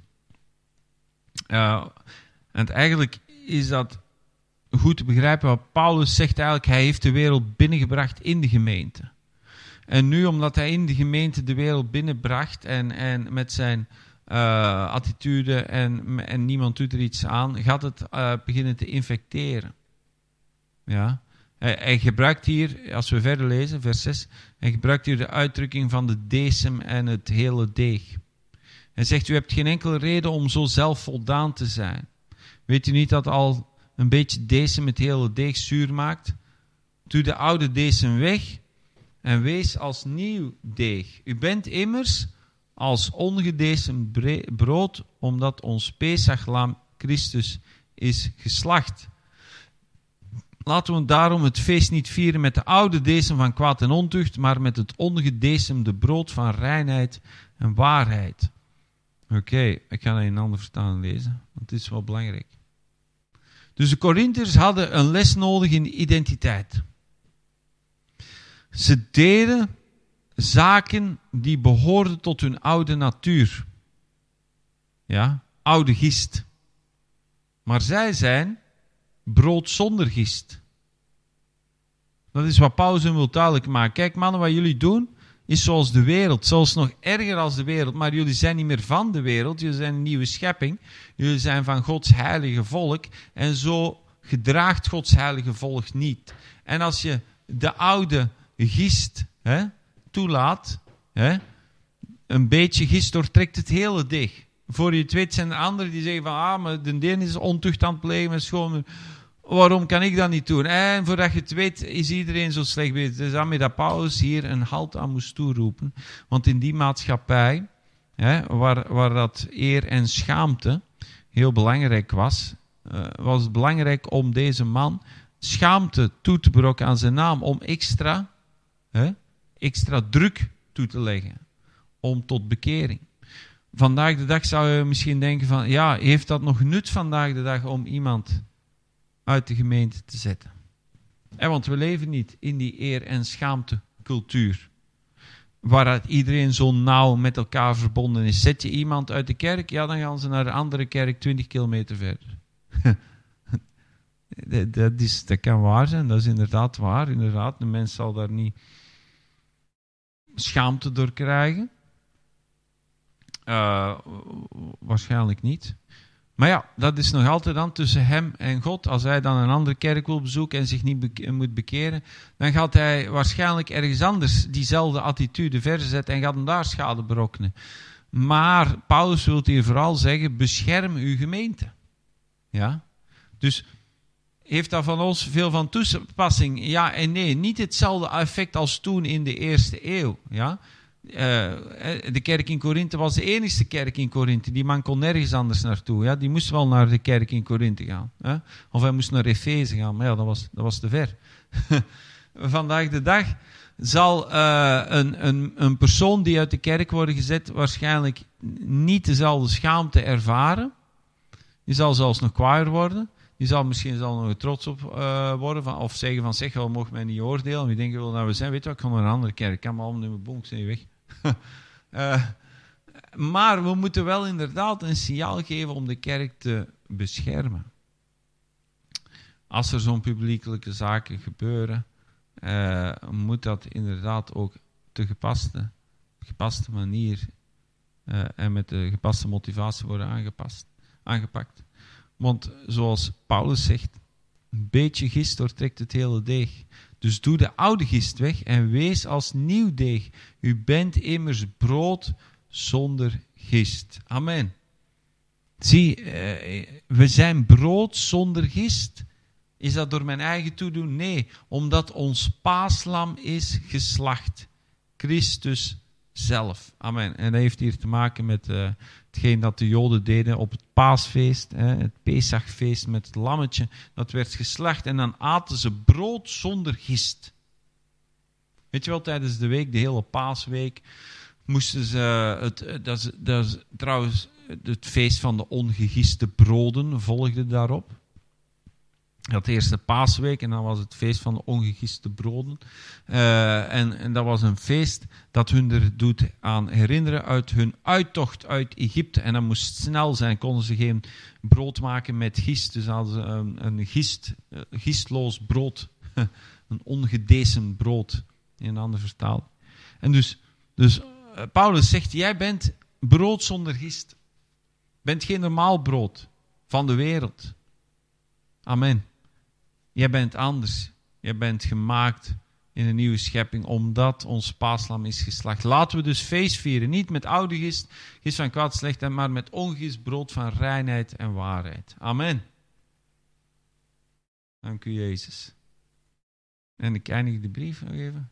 En eigenlijk is dat goed te begrijpen wat Paulus zegt eigenlijk, hij heeft de wereld binnengebracht in de gemeente. En nu, omdat hij in de gemeente de wereld binnenbracht en met zijn attitude en niemand doet er iets aan, gaat het beginnen te infecteren. Ja. Hij gebruikt hier, als we verder lezen, vers 6, hij gebruikt hier de uitdrukking van de decem en het hele deeg. Hij zegt, u hebt geen enkele reden om zo zelfvoldaan te zijn. Weet u niet dat al een beetje decem het hele deeg zuur maakt? Doe de oude decem weg en wees als nieuw deeg. U bent immers als ongedecemd brood, omdat ons Pesachlam Christus is geslacht. Laten we daarom het feest niet vieren met de oude decem van kwaad en ontucht, maar met het ongedecemde brood van reinheid en waarheid. Oké, ik ga dat in een andere vertaling lezen, want het is wel belangrijk. Dus de Korinthiërs hadden een les nodig in identiteit. Ze deden zaken die behoorden tot hun oude natuur. Ja, oude gist. Maar zij zijn brood zonder gist. Dat is wat Paulus wil duidelijk maken. Kijk mannen, wat jullie doen is zoals de wereld. Zelfs nog erger als de wereld. Maar jullie zijn niet meer van de wereld. Jullie zijn een nieuwe schepping. Jullie zijn van Gods heilige volk. En zo gedraagt Gods heilige volk niet. En als je de oude gist toelaat, een beetje gist doortrekt het hele deeg. Voor je het weet zijn er anderen die zeggen van, maar de een is ontucht aan het plegen met schoon. Waarom kan ik dat niet doen? En voordat je het weet is iedereen zo slecht bezig. Het is daarmee dat Paulus hier een halt aan moest toeroepen. Want in die maatschappij, waar dat eer en schaamte heel belangrijk was het belangrijk om deze man schaamte toe te brokken aan zijn naam. Om extra druk toe te leggen. Om tot bekering. Vandaag de dag zou je misschien denken van, ja, heeft dat nog nut vandaag de dag om iemand uit de gemeente te zetten? Want we leven niet in die eer- en schaamtecultuur, waaruit iedereen zo nauw met elkaar verbonden is. Zet je iemand uit de kerk, ja, dan gaan ze naar de andere kerk 20 kilometer verder. Dat kan waar zijn, dat is inderdaad waar. Inderdaad, de mens zal daar niet schaamte door krijgen. Waarschijnlijk niet. Maar ja, dat is nog altijd dan tussen hem en God. Als hij dan een andere kerk wil bezoeken en zich niet moet bekeren, dan gaat hij waarschijnlijk ergens anders diezelfde attitude verzetten en gaat hem daar schade berokkenen. Maar Paulus wil hier vooral zeggen, bescherm uw gemeente. Ja? Dus heeft dat van ons veel van toepassing? Ja en nee. Niet hetzelfde effect als toen in de eerste eeuw. Ja? De kerk in Korinthe was de enige kerk in Korinthe. Die man kon nergens anders naartoe. Ja? Die moest wel naar de kerk in Korinthe gaan. Hè? Of hij moest naar Efeze gaan. Maar ja, dat was te ver. Vandaag de dag zal een persoon die uit de kerk wordt gezet waarschijnlijk niet dezelfde schaamte ervaren. Die zal zelfs nog kwaaier worden. Die zal misschien nog trots op worden. Of zeggen van, zeg wel, mocht mij niet oordelen. Wie denken wel dat we zijn? Weet je wat, ik ga naar een andere kerk. Ik kan me allemaal in mijn bonk zijn weg. Maar we moeten wel inderdaad een signaal geven om de kerk te beschermen. Als er zo'n publiekelijke zaken gebeuren, moet dat inderdaad ook te gepaste manier en met de gepaste motivatie worden aangepakt. Want zoals Paulus zegt, een beetje gist doortrekt het hele deeg. Dus doe de oude gist weg en wees als nieuw deeg. U bent immers brood zonder gist. Amen. Zie, we zijn brood zonder gist. Is dat door mijn eigen toedoen? Nee, omdat ons paaslam is geslacht. Christus zelf. Amen. En dat heeft hier te maken met hetgeen dat de Joden deden op het paasfeest, het Pesachfeest met het lammetje. Dat werd geslacht en dan aten ze brood zonder gist. Weet je wel, tijdens de week, de hele paasweek, moesten ze, dat is trouwens het feest van de ongegiste broden volgde daarop. Dat eerste paasweek en dan was het feest van de ongegiste broden. En dat was een feest dat hun er doet aan herinneren uit hun uittocht uit Egypte. En dat moest snel zijn, konden ze geen brood maken met gist. Dus hadden ze een gistloos brood, een ongedecent brood, in een ander vertaal. En dus Paulus zegt, jij bent brood zonder gist. Bent geen normaal brood van de wereld. Amen. Jij bent anders. Jij bent gemaakt in een nieuwe schepping, omdat ons paaslam is geslacht. Laten we dus feest vieren. Niet met oude gist, gist van kwaad slechtheid, maar met ongist brood van reinheid en waarheid. Amen. Dank u, Jezus. En ik eindig de brief nog even.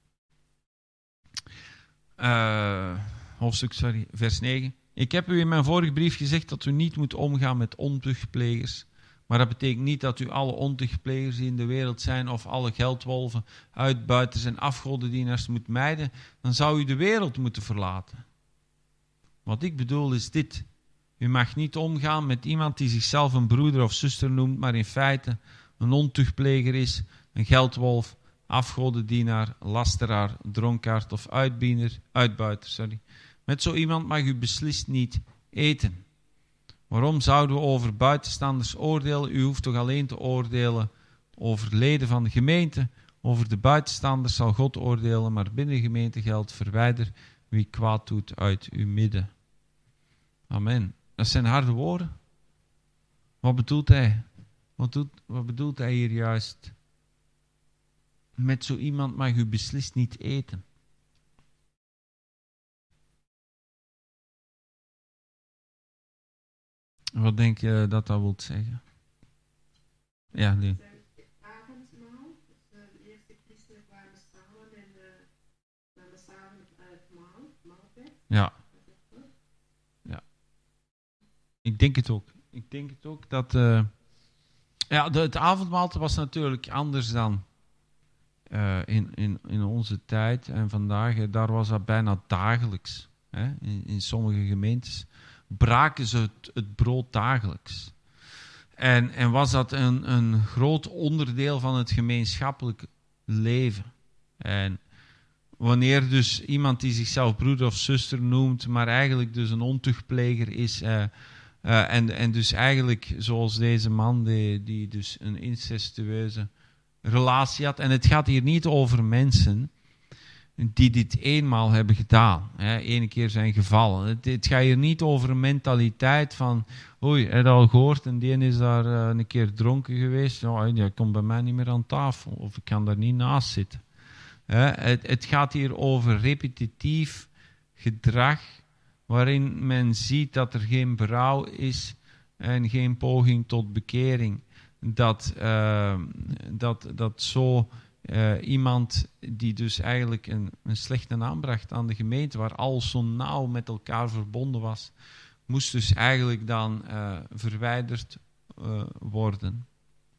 Vers 9. Ik heb u in mijn vorige brief gezegd dat u niet moet omgaan met ontuchtplegers. Maar dat betekent niet dat u alle ontuchtplegers die in de wereld zijn, of alle geldwolven, uitbuiters en afgodendienaars moet mijden. Dan zou u de wereld moeten verlaten. Wat ik bedoel is dit. U mag niet omgaan met iemand die zichzelf een broeder of zuster noemt, maar in feite een ontuchtpleger is, een geldwolf, afgodendienaar, lasteraar, dronkaard of uitbuiter. Met zo iemand mag u beslist niet eten. Waarom zouden we over buitenstanders oordelen? U hoeft toch alleen te oordelen over leden van de gemeente. Over de buitenstanders zal God oordelen, maar binnen de gemeente geldt: verwijder wie kwaad doet uit uw midden. Amen. Dat zijn harde woorden. Wat bedoelt hij? Wat bedoelt hij hier juist? Met zo iemand mag u beslist niet eten. Wat denk je dat wil zeggen? Ja, nee. Het avondmaal, dus de eerste christenen kwamen samen en namen samen het maaltijd. Ja. Ja. Ik denk het ook. Ik denk het ook dat... het avondmaal was natuurlijk anders dan in onze tijd en vandaag. Daar was dat bijna dagelijks. Hè? In sommige gemeentes braken ze het brood dagelijks. En was dat een groot onderdeel van het gemeenschappelijk leven. En wanneer dus iemand die zichzelf broeder of zuster noemt, maar eigenlijk dus een ontuchtpleger is, en dus eigenlijk zoals deze man die dus een incestueuze relatie had. En het gaat hier niet over mensen die dit eenmaal hebben gedaan. Ene keer zijn gevallen. Het gaat hier niet over een mentaliteit van, oei, heb je al gehoord en die is daar een keer dronken geweest. Nou, die komt bij mij niet meer aan tafel. Of ik kan daar niet naast zitten. Het gaat hier over repetitief gedrag, waarin men ziet dat er geen berouw is en geen poging tot bekering. Dat zo iemand die dus eigenlijk een slechte naam bracht aan de gemeente, waar alles zo nauw met elkaar verbonden was, moest dus eigenlijk dan verwijderd worden.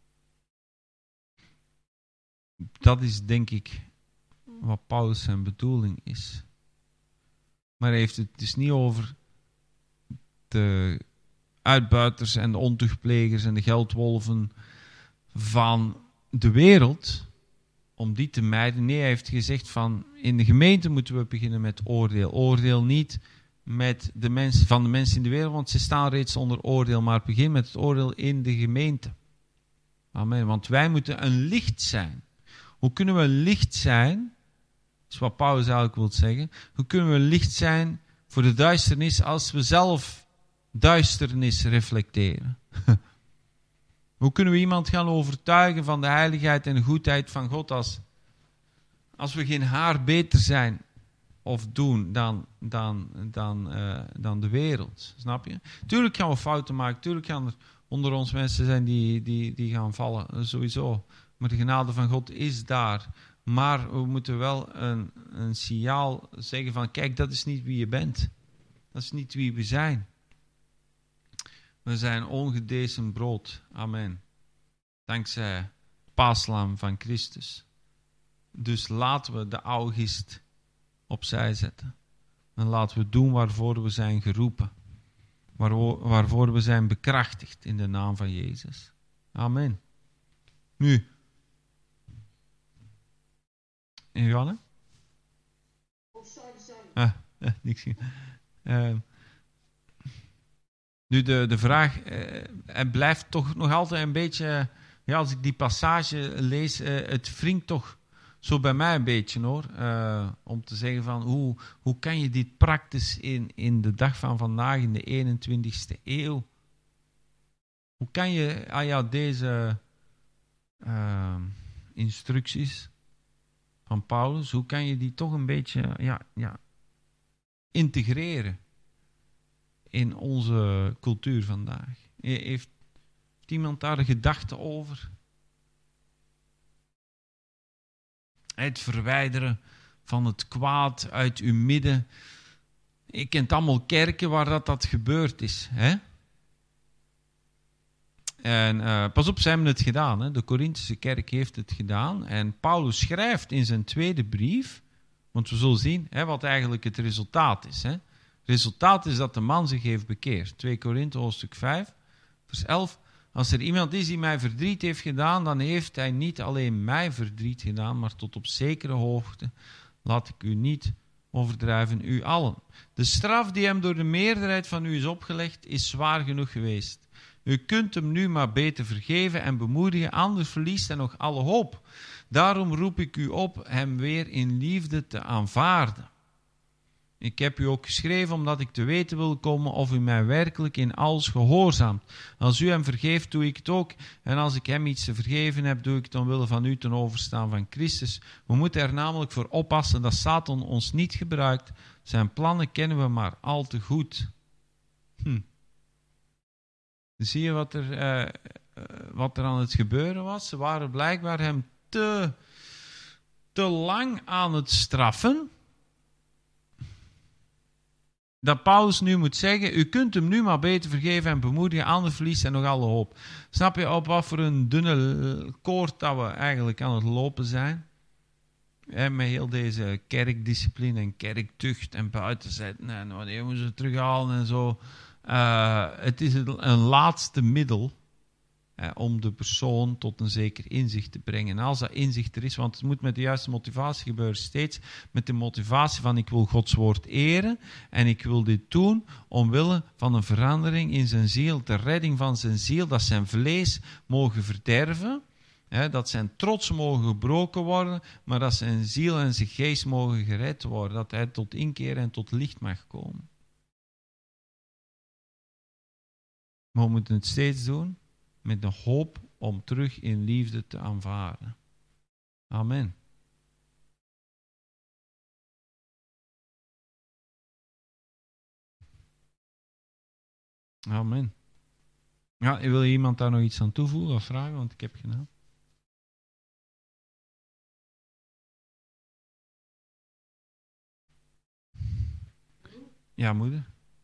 Dat is denk ik wat Paulus zijn bedoeling is. Maar hij heeft het dus niet over de uitbuiters en de ontuchtplegers en de geldwolven van de wereld, om die te mijden. Nee, hij heeft gezegd van, in de gemeente moeten we beginnen met oordeel. Oordeel niet met de mensen in de wereld, want ze staan reeds onder oordeel, maar begin met het oordeel in de gemeente. Amen, want wij moeten een licht zijn. Hoe kunnen we een licht zijn? Dat is wat Paulus eigenlijk wil zeggen. Hoe kunnen we een licht zijn voor de duisternis als we zelf duisternis reflecteren? Hoe kunnen we iemand gaan overtuigen van de heiligheid en de goedheid van God als we geen haar beter zijn of doen dan de wereld? Snap je? Tuurlijk gaan we fouten maken. Tuurlijk gaan er onder ons mensen zijn die gaan vallen. Sowieso. Maar de genade van God is daar. Maar we moeten wel een signaal zeggen van, kijk, dat is niet wie je bent. Dat is niet wie we zijn. We zijn ongedezen brood. Amen. Dankzij paaslam van Christus. Dus laten we de augist opzij zetten. En laten we doen waarvoor we zijn geroepen. Waarvoor we zijn bekrachtigd in de naam van Jezus. Amen. Nu. En Johanne? Niks. Nu de vraag, het blijft toch nog altijd een beetje, ja, als ik die passage lees, het wringt toch zo bij mij een beetje hoor. Om te zeggen van, hoe kan je dit praktisch in de dag van vandaag, in de 21ste eeuw, hoe kan je deze instructies van Paulus, hoe kan je die toch een beetje integreren in onze cultuur vandaag? Heeft iemand daar een gedachte over? Het verwijderen van het kwaad uit uw midden. Je kent allemaal kerken waar dat gebeurd is. Hè? En pas op, ze hebben het gedaan. Hè? De Korinthische kerk heeft het gedaan. En Paulus schrijft in zijn tweede brief, want we zullen zien wat eigenlijk het resultaat is. Hè? Het resultaat is dat de man zich heeft bekeerd. 2 Korinthe hoofdstuk 5, vers 11. Als er iemand is die mij verdriet heeft gedaan, dan heeft hij niet alleen mij verdriet gedaan, maar tot op zekere hoogte, laat ik u niet overdrijven, u allen. De straf die hem door de meerderheid van u is opgelegd, is zwaar genoeg geweest. U kunt hem nu maar beter vergeven en bemoedigen, anders verliest hij nog alle hoop. Daarom roep ik u op hem weer in liefde te aanvaarden. Ik heb u ook geschreven omdat ik te weten wil komen of u mij werkelijk in alles gehoorzaamt. Als u hem vergeeft, doe ik het ook. En als ik hem iets te vergeven heb, doe ik het omwille van u ten overstaan van Christus. We moeten er namelijk voor oppassen dat Satan ons niet gebruikt. Zijn plannen kennen we maar al te goed. Zie je wat er aan het gebeuren was? Ze waren blijkbaar hem te lang aan het straffen. Dat Paulus nu moet zeggen, u kunt hem nu maar beter vergeven en bemoedigen, anders verliest hij nog alle hoop. Snap je op wat voor een dunne koord dat we eigenlijk aan het lopen zijn? Met heel deze kerkdiscipline en kerktucht en buitenzetten en wanneer moeten ze terughalen en zo. Het is een laatste middel om de persoon tot een zeker inzicht te brengen. En als dat inzicht er is, want het moet met de juiste motivatie gebeuren, steeds met de motivatie van ik wil Gods woord eren en ik wil dit doen omwille van een verandering in zijn ziel, de redding van zijn ziel, dat zijn vlees mogen verderven, dat zijn trots mogen gebroken worden, maar dat zijn ziel en zijn geest mogen gered worden, dat hij tot inkeer en tot licht mag komen. Maar we moeten het steeds doen met de hoop om terug in liefde te aanvaarden. Amen. Amen. Ja, wil iemand daar nog iets aan toevoegen of vragen? Want ik heb gedaan. Ja, moeder.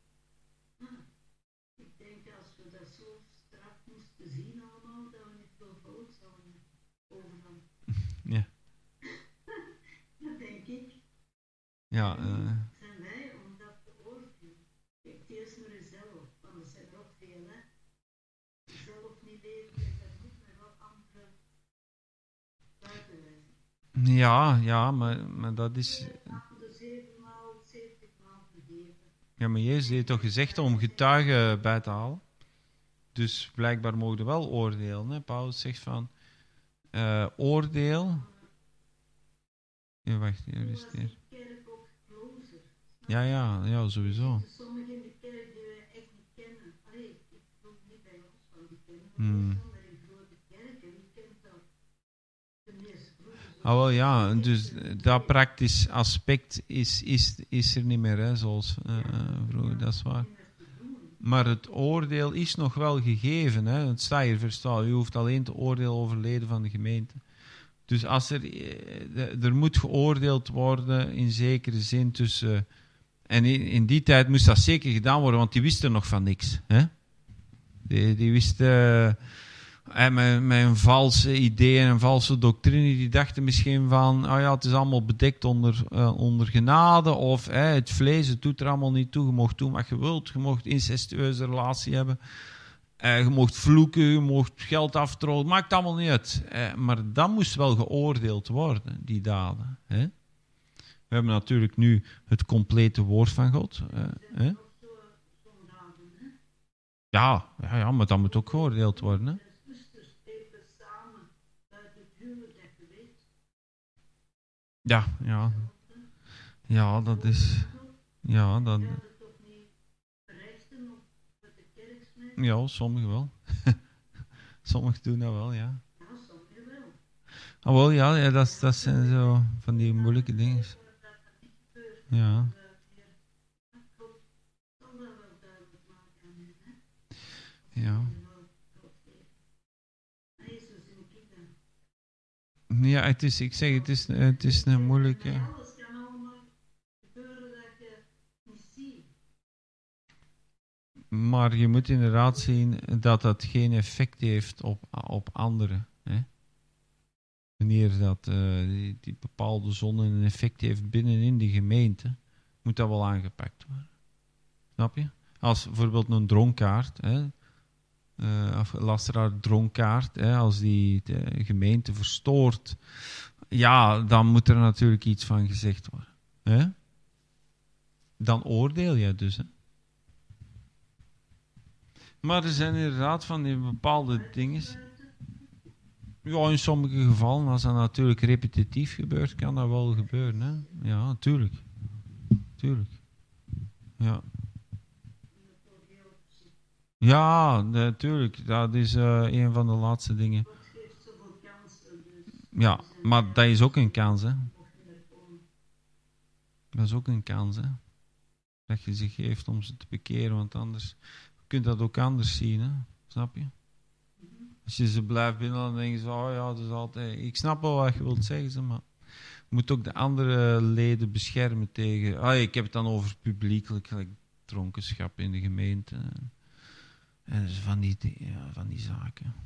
Ja. Dat denk ik. Ja. Zijn wij om dat te oordelen? Kijk eerst naar jezelf, want er zijn er ook veel, hè. Zelf niet leven, dat moet men wel andere buitenwijzen. Ja, maar dat is... De 70 maal vergeven. Ja, maar Jezus heeft toch gezegd om getuigen bij te halen? Dus blijkbaar mogen we wel oordelen. Hè? Paulus zegt van... oordeel. Ja, wacht, hier is het hier. Ja, sowieso. Sommigen in de kerk die wij echt niet kennen. Allee, ik wil niet bij ons van die kennen. Maar in grote kerken, wie kent dat? De meeste broeders. Wel ja, dus dat praktisch aspect is er niet meer, hè, zoals vroeger, dat is waar. Maar het oordeel is nog wel gegeven. Hè? Het staat hier, vers 12. U hoeft alleen te oordelen over leden van de gemeente. Dus als er moet geoordeeld worden in zekere zin tussen... En in die tijd moest dat zeker gedaan worden, want die wisten nog van niks. Hè? Die wisten met een valse idee en een valse doctrine, die dachten misschien van, het is allemaal bedekt onder genade, of het vlees, het doet er allemaal niet toe, je mag doen wat je wilt, je mag incestueuze relatie hebben, je mag vloeken, je mag geld aftrokken, maakt allemaal niet uit. Maar dat moest wel geoordeeld worden, die daden. Hè? We hebben natuurlijk nu het complete woord van God. Ja, maar dat moet ook geoordeeld worden. Hè? Ja, dat is... Ja, dat... Ja, sommigen wel. Sommigen doen dat wel, ja. Wel, ja, dat zijn zo van die moeilijke dingen. Ja. Ja. Ja, het is een moeilijke... Maar je moet inderdaad zien dat dat geen effect heeft op anderen. Hè? Wanneer dat die bepaalde zonde een effect heeft binnenin de gemeente, moet dat wel aangepakt worden. Snap je? Als bijvoorbeeld een dronkaard, of lasteraar dronkaard, als die de gemeente verstoort, ja, dan moet er natuurlijk iets van gezegd worden. Hè? Dan oordeel je dus, hè? Maar er zijn inderdaad van die bepaalde dingen. Ja, in sommige gevallen, als dat natuurlijk repetitief gebeurt, kan dat wel gebeuren. Hè? Ja, natuurlijk. Tuurlijk. Ja. Ja, natuurlijk. Dat is een van de laatste dingen. Ja, maar dat is ook een kans, hè. Dat is ook een kans, hè. Dat je zich geeft om ze te bekeren, want anders... Je kunt dat ook anders zien, hè? Snap je? Als je ze blijft binnen, dan denk je zo, dat is altijd... Ik snap wel wat je wilt zeggen, maar je moet ook de andere leden beschermen tegen... ik heb het dan over publiekelijk dronkenschap in de gemeente. En dus van die zaken.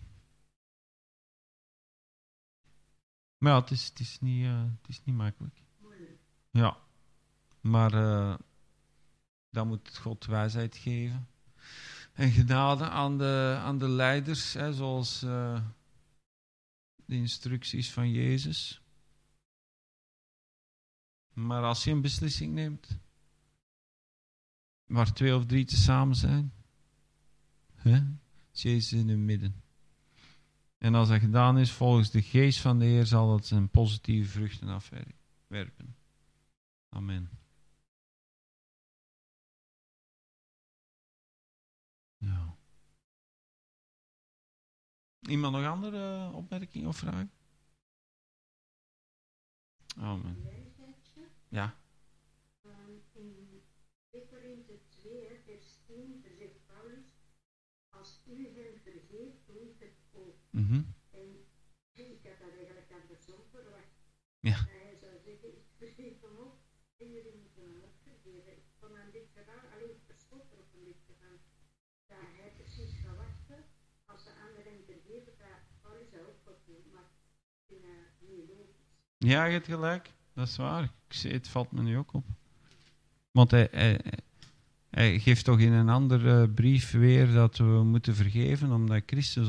Maar ja, het is niet makkelijk. Ja, maar dan moet God wijsheid geven. En genade aan de leiders, zoals de instructies van Jezus. Maar als je een beslissing neemt, waar 2 of 3 tezamen zijn, is Jezus in hun midden. En als dat gedaan is, volgens de geest van de Heer, zal dat zijn positieve vruchten afwerpen. Amen. Ja. Iemand nog andere opmerkingen of vragen? Amen. Ja. In 2 Korinthe 2, vers 10, zegt Paulus, als u hen vergeeft, doe ik het ook. Mm-hmm. En ik had dat eigenlijk andersom verwacht. Ja. Hij zou zeggen, ik vergeef hem ook, en jullie moeten hem ook vergeven. Ik kon aan dit gedaan, alleen verstond erop aan dit gedaan. Dat hij precies verwachtte, als de anderen hem vergeven, dat Paulus dat ook wat doen, maar ik vind dat niet logisch. Ja, je hebt gelijk. Dat is waar. Ik zie, het valt me nu ook op. Want hij geeft toch in een andere brief weer dat we moeten vergeven, omdat Christus